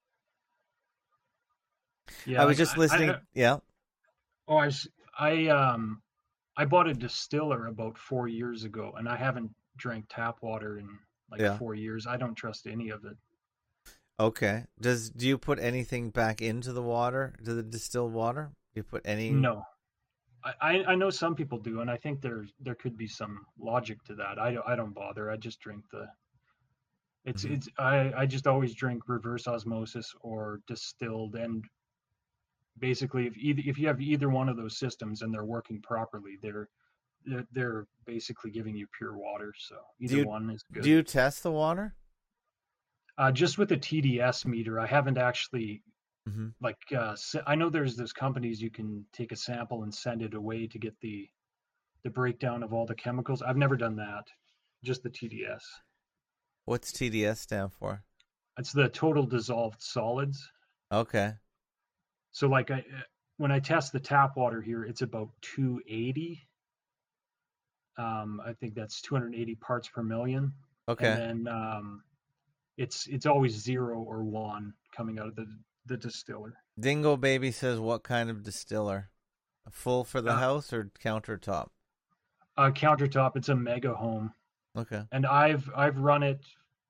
Yeah, I was just listening. Yeah. Oh, I bought a distiller about 4 years ago, and I haven't drank tap water in 4 years. I don't trust any of it. Okay. Do you put anything back into the water, to the distilled water? Do you put any? No. I know some people do, and I think there could be some logic to that. I don't bother. I just drink I just always drink reverse osmosis or distilled, and basically if you have either one of those systems and they're working properly, they're basically giving you pure water. So either one is good. Do you test the water? Just with the TDS meter. I haven't actually. I know there's those companies you can take a sample and send it away to get the breakdown of all the chemicals. I've never done that. Just the TDS. What's TDS stand for? It's the total dissolved solids. Okay. So when I test the tap water here, it's about 280. I think that's 280 parts per million. Okay. And then it's always 0 or 1 coming out of the distiller. Dingo Baby says, what kind of distiller? A full for the house or countertop? Countertop. It's a Mega Home. Okay. And I've run it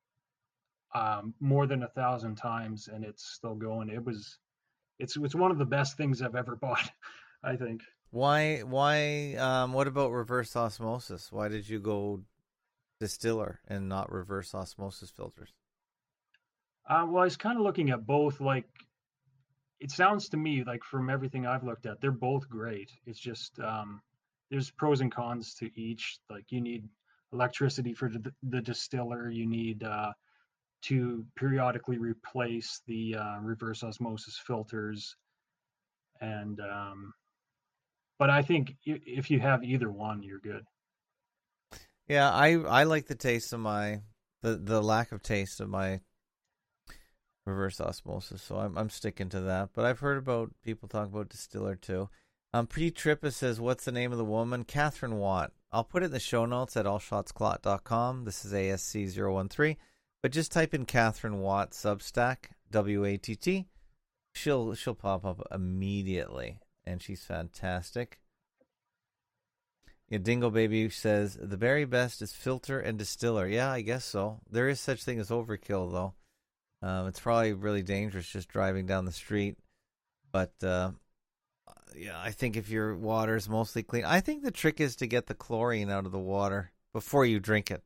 more than 1,000 times, and it's still going. It's one of the best things I've ever bought, I think. Why what about reverse osmosis? Why did you go distiller and not reverse osmosis filters? Well, I was kind of looking at both. It sounds to me like, from everything I've looked at, they're both great. It's just there's pros and cons to each. You need electricity for the distiller. You need to periodically replace the reverse osmosis filters. And but I think if you have either one, you're good. Yeah, I like the taste of the lack of taste of my reverse osmosis, so I'm sticking to that. But I've heard about people talk about distiller too. Pre-Trippa says, what's the name of the woman? Catherine Watt. I'll put it in the show notes at allshotsclot.com. This is ASC013. But just type in Catherine Watt Substack, WATT. She'll pop up immediately, and she's fantastic. Yeah, Dingo Baby says, the very best is filter and distiller. Yeah, I guess so. There is such thing as overkill, though. It's probably really dangerous just driving down the street. But, yeah, I think if your water is mostly clean, I think the trick is to get the chlorine out of the water before you drink it.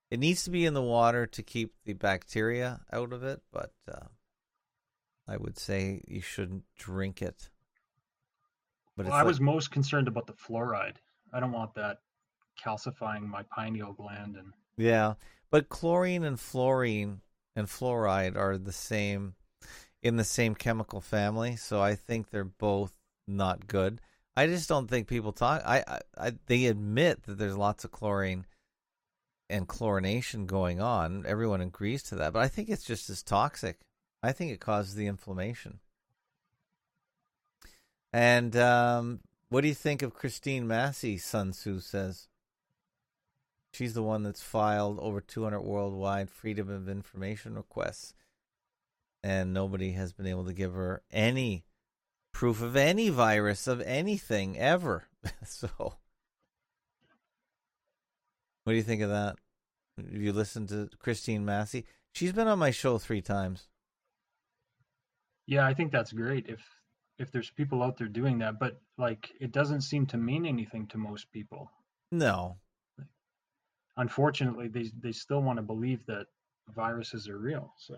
It needs to be in the water to keep the bacteria out of it, but I would say you shouldn't drink it. But I was most concerned about the fluoride. I don't want that calcifying my pineal gland. And yeah, but chlorine and fluorine and fluoride are the same in the same chemical family, so I think they're both not good. I just don't think people talk. They admit that there's lots of chlorine and chlorination going on. Everyone agrees to that, but I think it's just as toxic. I think it causes the inflammation. And what do you think of Christine Massey, Sun Tzu says? She's the one that's filed over 200 worldwide freedom of information requests, and nobody has been able to give her any proof of any virus of anything ever. So, what do you think of that? Have you listened to Christine Massey? She's been on my show 3 times. Yeah, I think that's great if there's people out there doing that, but like it doesn't seem to mean anything to most people. No. Unfortunately, they still want to believe that viruses are real. So,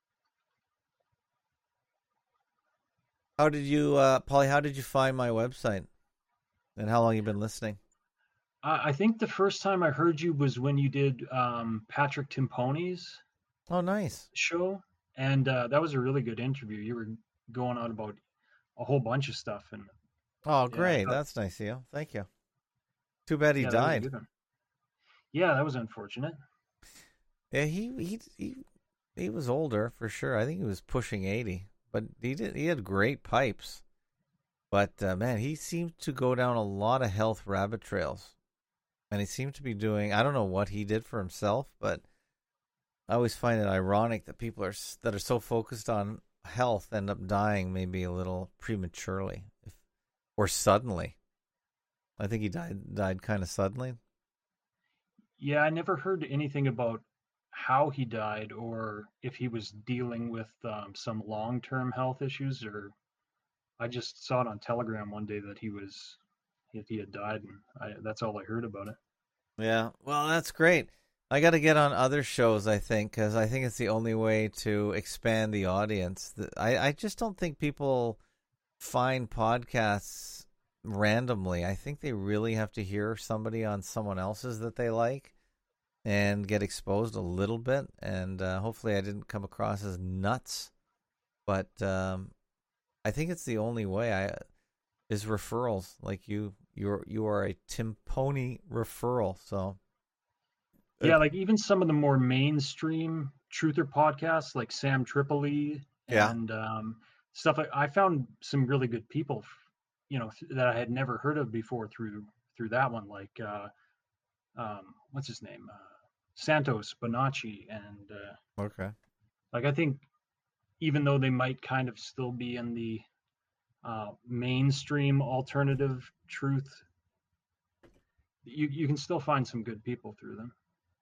how did you, Paulie? How did you find my website, and how long you been listening? I think the first time I heard you was when you did Patrick Timponi's nice show, and that was a really good interview. You were going on about a whole bunch of stuff, and great, that's nice of you. Thank you. Too bad he died. Yeah, that was unfortunate. Yeah, he was older for sure. I think he was pushing 80, but he had great pipes. But man, he seemed to go down a lot of health rabbit trails, and he seemed to be doing. I don't know what he did for himself, but I always find it ironic that people that are so focused on health end up dying maybe a little prematurely or suddenly. I think he died kind of suddenly. Yeah, I never heard anything about how he died or if he was dealing with some long-term health issues, or I just saw it on Telegram one day that he had died, and that's all I heard about it. Yeah, well, that's great. I got to get on other shows, I think, because I think it's the only way to expand the audience. I just don't think people find podcasts randomly. I think they really have to hear somebody on someone else's that they like and get exposed a little bit. And hopefully I didn't come across as nuts, but I think it's the only way. Is referrals. Like you are a Timponi referral. So yeah, like even some of the more mainstream truther podcasts, like Sam Tripoli and stuff. I found some really good people, that I had never heard of before through that one. Like what's his name, Santos Bonacci, and okay. Like I think even though they might kind of still be in the mainstream alternative truth, you can still find some good people through them.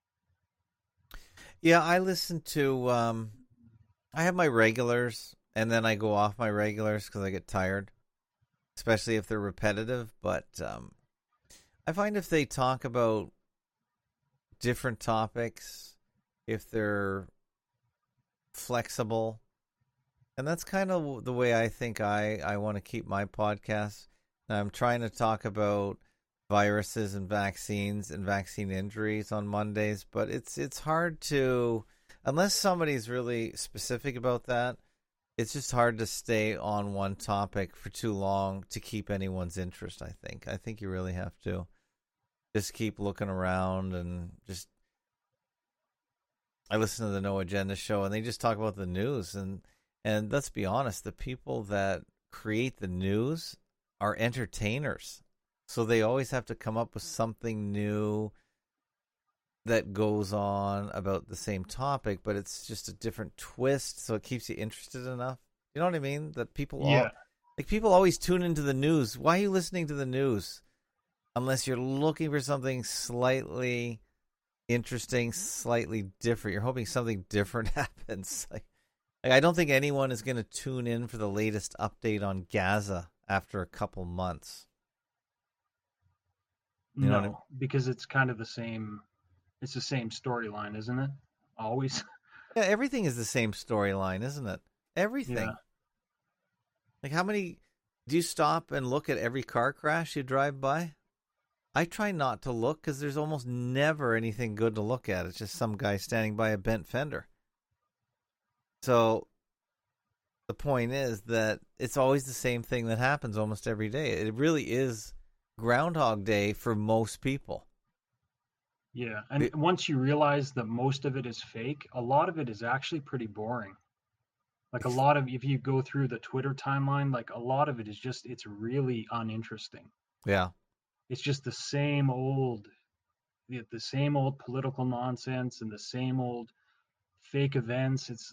Yeah, I listen to, I have my regulars, and then I go off my regulars because I get tired, especially if they're repetitive. But I find if they talk about different topics, if they're flexible, and that's kind of the way I think I want to keep my podcast. I'm trying to talk about viruses and vaccines and vaccine injuries on Mondays, but it's hard to, unless somebody's really specific about that, it's just hard to stay on one topic for too long to keep anyone's interest. I think you really have to just keep looking around and just. I listen to the No Agenda show, and they just talk about the news, and let's be honest, the people that create the news are entertainers. So they always have to come up with something new that goes on about the same topic, but it's just a different twist, so it keeps you interested enough. You know what I mean? That people people always tune into the news. Why are you listening to the news? Unless you're looking for something slightly interesting, slightly different. You're hoping something different happens. Like I don't think anyone is going to tune in for the latest update on Gaza after a couple months. No, because it's kind of the same It's the same storyline, isn't it? Always. Yeah, everything is the same storyline, isn't it? Everything. Yeah. Like, how many... Do you stop and look at every car crash you drive by? I try not to look because there's almost never anything good to look at. It's just some guy standing by a bent fender. So the point is that it's always the same thing that happens almost every day. It really is Groundhog Day for most people. Yeah, and once you realize that most of it is fake, a lot of it is actually pretty boring. Like a lot of, if you go through the Twitter timeline, like a lot of it is just, it's really uninteresting. Yeah. It's just the same old political nonsense and the same old fake events. It's,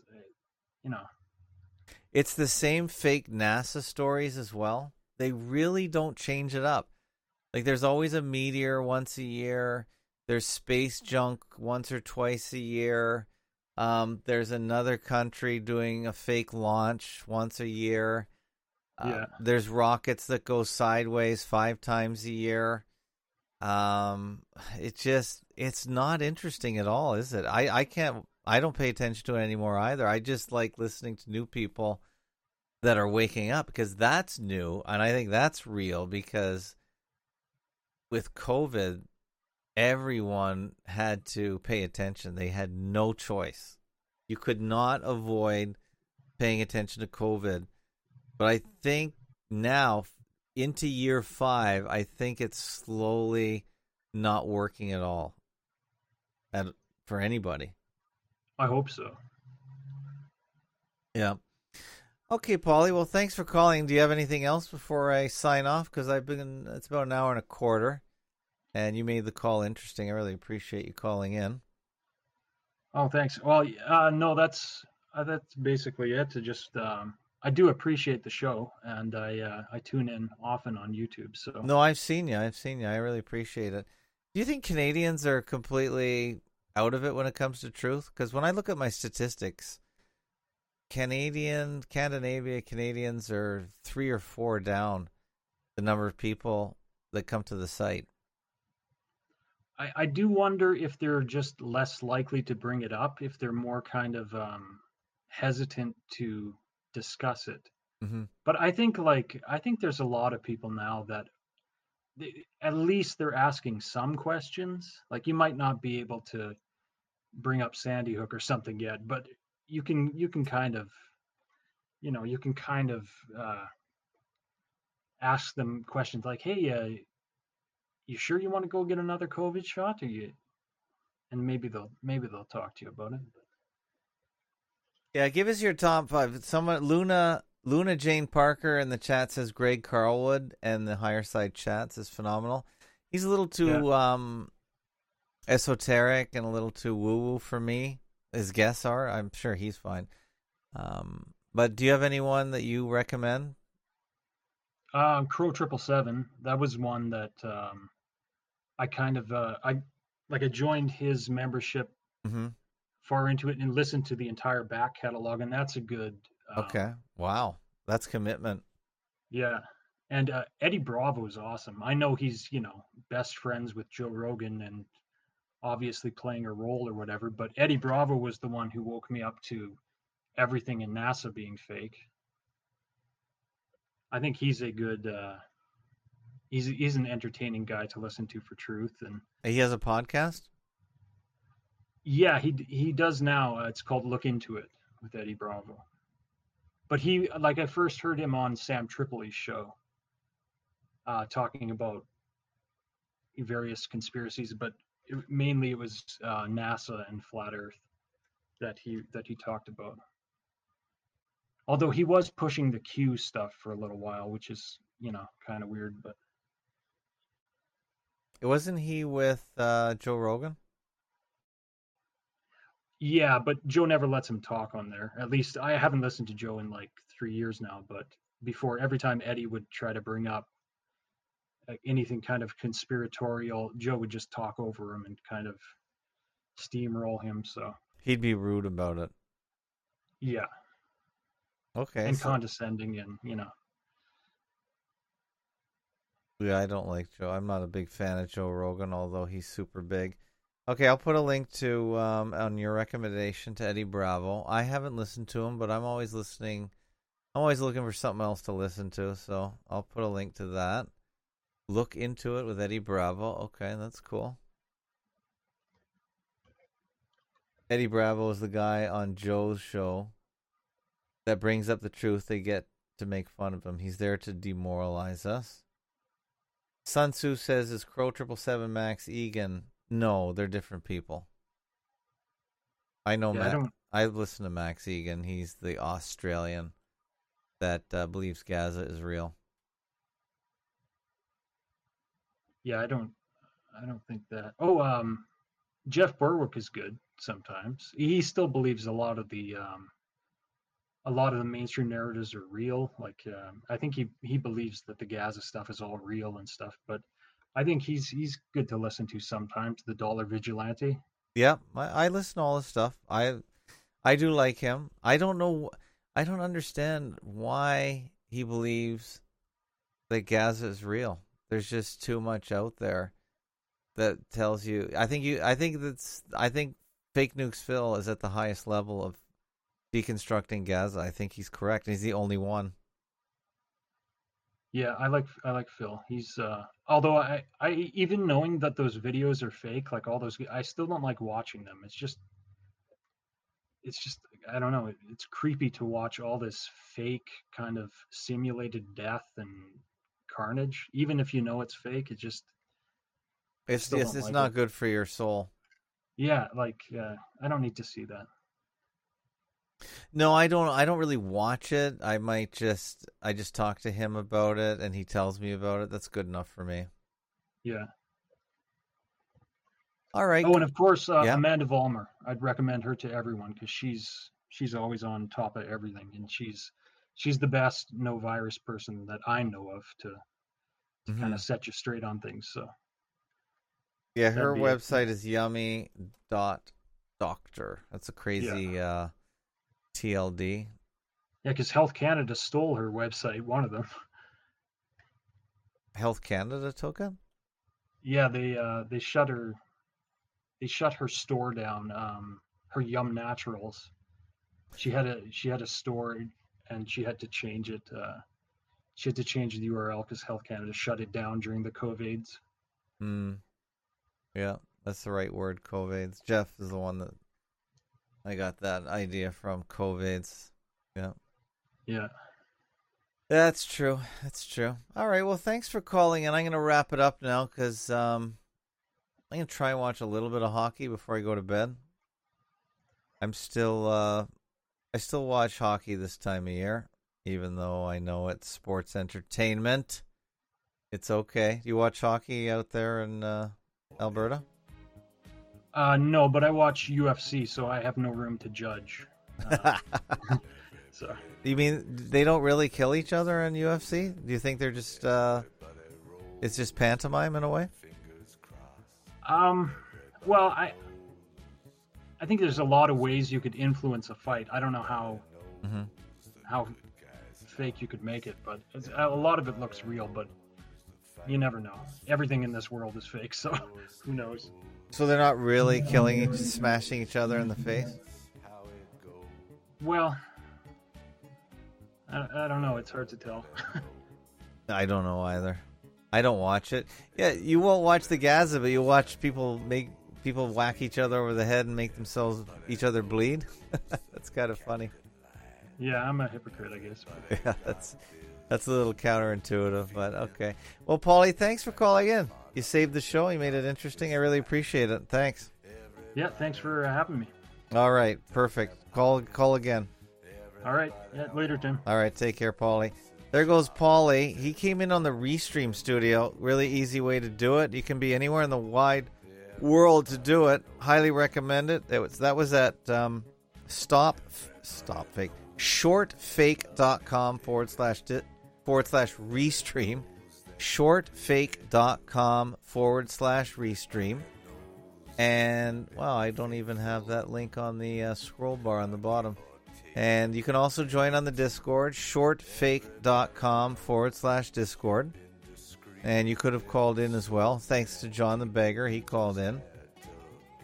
It's the same fake NASA stories as well. They really don't change it up. Like, there's always a meteor once a year. There's space junk once or twice a year. There's another country doing a fake launch once a year. There's rockets that go sideways 5 times a year. It's not interesting at all, is it? I don't pay attention to it anymore either. I just like listening to new people that are waking up because that's new. And I think that's real because with COVID, everyone had to pay attention. They had no choice. You could not avoid paying attention to COVID. But I think now, into year 5, I think it's slowly not working at all for anybody. I hope so. Yeah. Okay, Paulie. Well, thanks for calling. Do you have anything else before I sign off? Because it's about an hour and a quarter. And you made the call interesting. I really appreciate you calling in. Oh, thanks. Well, no, that's basically it. To just, I do appreciate the show, and I tune in often on YouTube. So no, I've seen you. I really appreciate it. Do you think Canadians are completely out of it when it comes to truth? Because when I look at my statistics, Scandinavia Canadians are 3 or 4 down the number of people that come to the site. I do wonder if they're just less likely to bring it up, if they're more kind of hesitant to discuss it. Mm-hmm. But I think there's a lot of people now that at least they're asking some questions. Like, you might not be able to bring up Sandy Hook or something yet, but you can kind of ask them questions like, hey, you sure you want to go get another COVID shot? And maybe they'll talk to you about it. Yeah, give us your top 5. Someone, Luna Jane Parker in the chat says Greg Carlwood, and the Higher Side Chats is phenomenal. He's a little too esoteric and a little too woo-woo for me. His guests are. I'm sure he's fine. But do you have anyone that you recommend? Crow 777. That was one that I kind of I joined his membership far into it and listened to the entire back catalog, and that's a good. Okay. Wow, that's commitment. Yeah, and Eddie Bravo is awesome. I know he's best friends with Joe Rogan and obviously playing a role or whatever, but Eddie Bravo was the one who woke me up to everything in NASA being fake. I think he's a good he's an entertaining guy to listen to for truth. And he has a podcast? Yeah, he does now. It's called Look Into It with Eddie Bravo. But I first heard him on Sam Tripoli's show talking about various conspiracies, but mainly it was NASA and Flat Earth that he talked about. Although he was pushing the Q stuff for a little while, which is, kind of weird, but. Wasn't he with Joe Rogan? Yeah, but Joe never lets him talk on there. At least I haven't listened to Joe in like 3 years now, but before, every time Eddie would try to bring up anything kind of conspiratorial, Joe would just talk over him and kind of steamroll him, so. He'd be rude about it. Yeah. Okay. And condescending and, Yeah, I don't like Joe. I'm not a big fan of Joe Rogan, although he's super big. Okay, I'll put a link to on your recommendation to Eddie Bravo. I haven't listened to him, but I'm always listening. I'm always looking for something else to listen to, so I'll put a link to that. Look into it with Eddie Bravo. Okay, that's cool. Eddie Bravo is the guy on Joe's show that brings up the truth. They get to make fun of him. He's there to demoralize us. Sun Tzu says, is Crow 777 Max Egan? No, they're different people. I know I listen to Max Egan. He's the Australian that believes Gaza is real. Yeah, I don't think that. Oh, Jeff Berwick is good sometimes. He still believes a lot of the mainstream narratives are real. Like I think he believes that the Gaza stuff is all real and stuff. But I think he's good to listen to sometimes. The Dollar Vigilante. Yeah, I listen to all this stuff. I do like him. I don't understand why he believes that Gaza is real. There's just too much out there that tells you. I think Fake Nukes Phil is at the highest level of deconstructing Gaza. I think he's correct. He's the only one. Yeah, I like Phil. He's although I even knowing that those videos are fake, like all those, I still don't like watching them. It's just I don't know. It's creepy to watch all this fake kind of simulated death and carnage, even if you know it's fake. It's not good for your soul. Yeah, I don't need to see that. No, I don't really watch it. I just talk to him about it and he tells me about it. That's good enough for me. Yeah. All right. Oh, and of course, Amanda Vollmer. I'd recommend her to everyone because she's always on top of everything, and she's the best no virus person that I know of to kind of set you straight on things. So. Yeah, her website is yummy.doctor. That's a crazy TLD. Yeah, because Health Canada stole her website, one of them. Health Canada took it? Yeah, they shut her store down, her Yum Naturals. She had a store and she had to change it. She had to change the URL because Health Canada shut it down during the COVIDs. Yeah, that's the right word, COVIDs. Jeff is the one that I got that idea from, COVIDs. Yeah. Yeah. That's true. All right, well, thanks for calling, and I'm going to wrap it up now because I'm going to try and watch a little bit of hockey before I go to bed. I still watch hockey this time of year, even though I know it's sports entertainment. It's okay. Do you watch hockey out there in Alberta? No, but I watch UFC, so I have no room to judge. So. You mean they don't really kill each other in UFC? Do you think they're just it's just pantomime in a way? Well, I think there's a lot of ways you could influence a fight. I don't know how fake you could make it, but a lot of it looks real, but you never know. Everything in this world is fake, so who knows? So they're not really smashing each other in the face? Well, I don't know. It's hard to tell. I don't know either. I don't watch it. Yeah, you won't watch the Gaza, but you watch people whack each other over the head and make each other bleed. That's kind of funny. Yeah, I'm a hypocrite, I guess. Yeah, that's a little counterintuitive, but okay. Well, Paulie, thanks for calling in. You saved the show. You made it interesting. I really appreciate it. Thanks. Yeah, thanks for having me. All right, perfect. Call again. All right. Yeah, later, Tim. All right, take care, Paulie. There goes Paulie. He came in on the Restream studio. Really easy way to do it. You can be anywhere in the wide world to do it. Highly recommend it. That was at shortfake.com/Restream. Shortfake.com/Restream. And, wow, I don't even have that link on the scroll bar on the bottom. And you can also join on the Discord, shortfake.com/Discord. And you could have called in as well. Thanks to John the Beggar, he called in.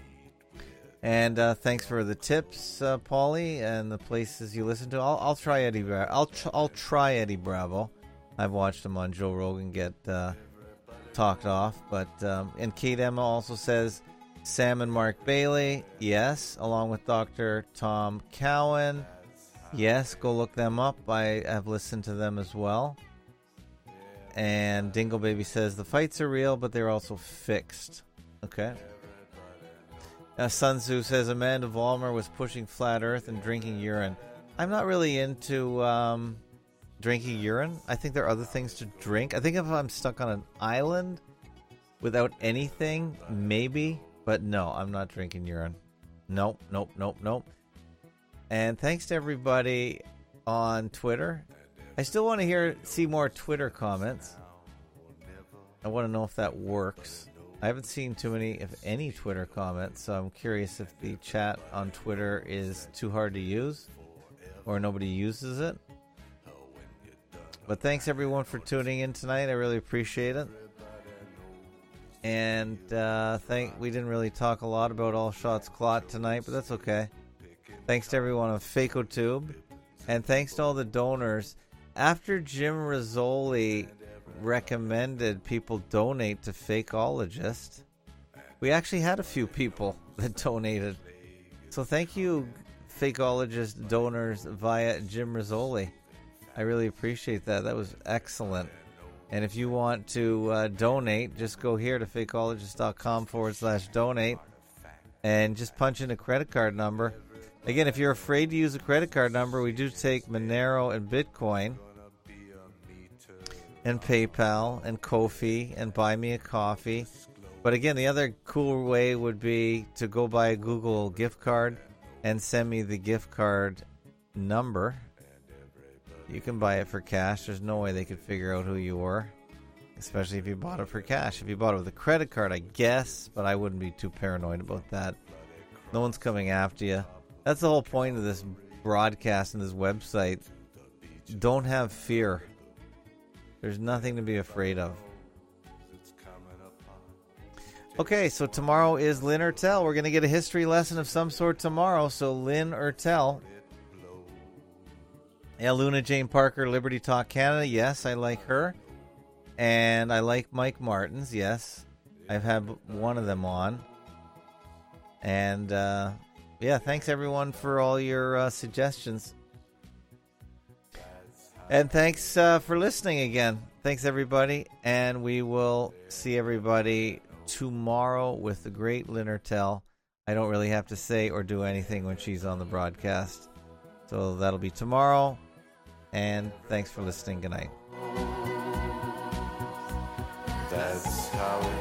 And thanks for the tips, Paulie, and the places you listen to. I'll try Eddie. I'll try Eddie Bravo. I've watched him on Joe Rogan get talked off. But and Kate Emma also says Sam and Mark Bailey. Yes, along with Dr. Tom Cowan. Yes, go look them up. I have listened to them as well. And Dingle Baby says the fights are real, but they're also fixed. Okay. Sun Tzu says Amanda Vollmer was pushing flat earth and drinking urine. I'm not really into drinking urine. I think there are other things to drink. I think if I'm stuck on an island without anything, maybe. But no, I'm not drinking urine. Nope. And thanks to everybody on Twitter. I still want to see more Twitter comments. I want to know if that works. I haven't seen too many, if any, Twitter comments, so I'm curious if the chat on Twitter is too hard to use or nobody uses it. But thanks everyone for tuning in tonight. I really appreciate it. And we didn't really talk a lot about All Shots Clot tonight, but that's okay. Thanks to everyone on FacoTube, and thanks to all the donors. After Jim Rizzoli recommended people donate to Fakeologist, we actually had a few people that donated. So thank you, Fakeologist donors via Jim Rizzoli. I really appreciate that. That was excellent. And if you want to donate, just go here to fakeologist.com/donate and just punch in a credit card number. Again, if you're afraid to use a credit card number, we do take Monero and Bitcoin and PayPal and Ko-fi and Buy Me a Coffee. But again, the other cool way would be to go buy a Google gift card and send me the gift card number. You can buy it for cash. There's no way they could figure out who you were, especially if you bought it for cash. If you bought it with a credit card, I guess, but I wouldn't be too paranoid about that. No one's coming after you. That's the whole point of this broadcast and this website. Don't have fear. There's nothing to be afraid of. Okay, so tomorrow is Lynn Ertel. We're going to get a history lesson of some sort tomorrow. So Lynn Ertel. Yeah, Luna Jane Parker, Liberty Talk Canada. Yes, I like her. And I like Mike Martins. Yes, I've had one of them on. And yeah, thanks everyone for all your suggestions. And thanks for listening again. Thanks everybody. And we will see everybody tomorrow with the great Lynn Ertel. I don't really have to say or do anything when she's on the broadcast. So that'll be tomorrow. And thanks for listening. Good night. That's how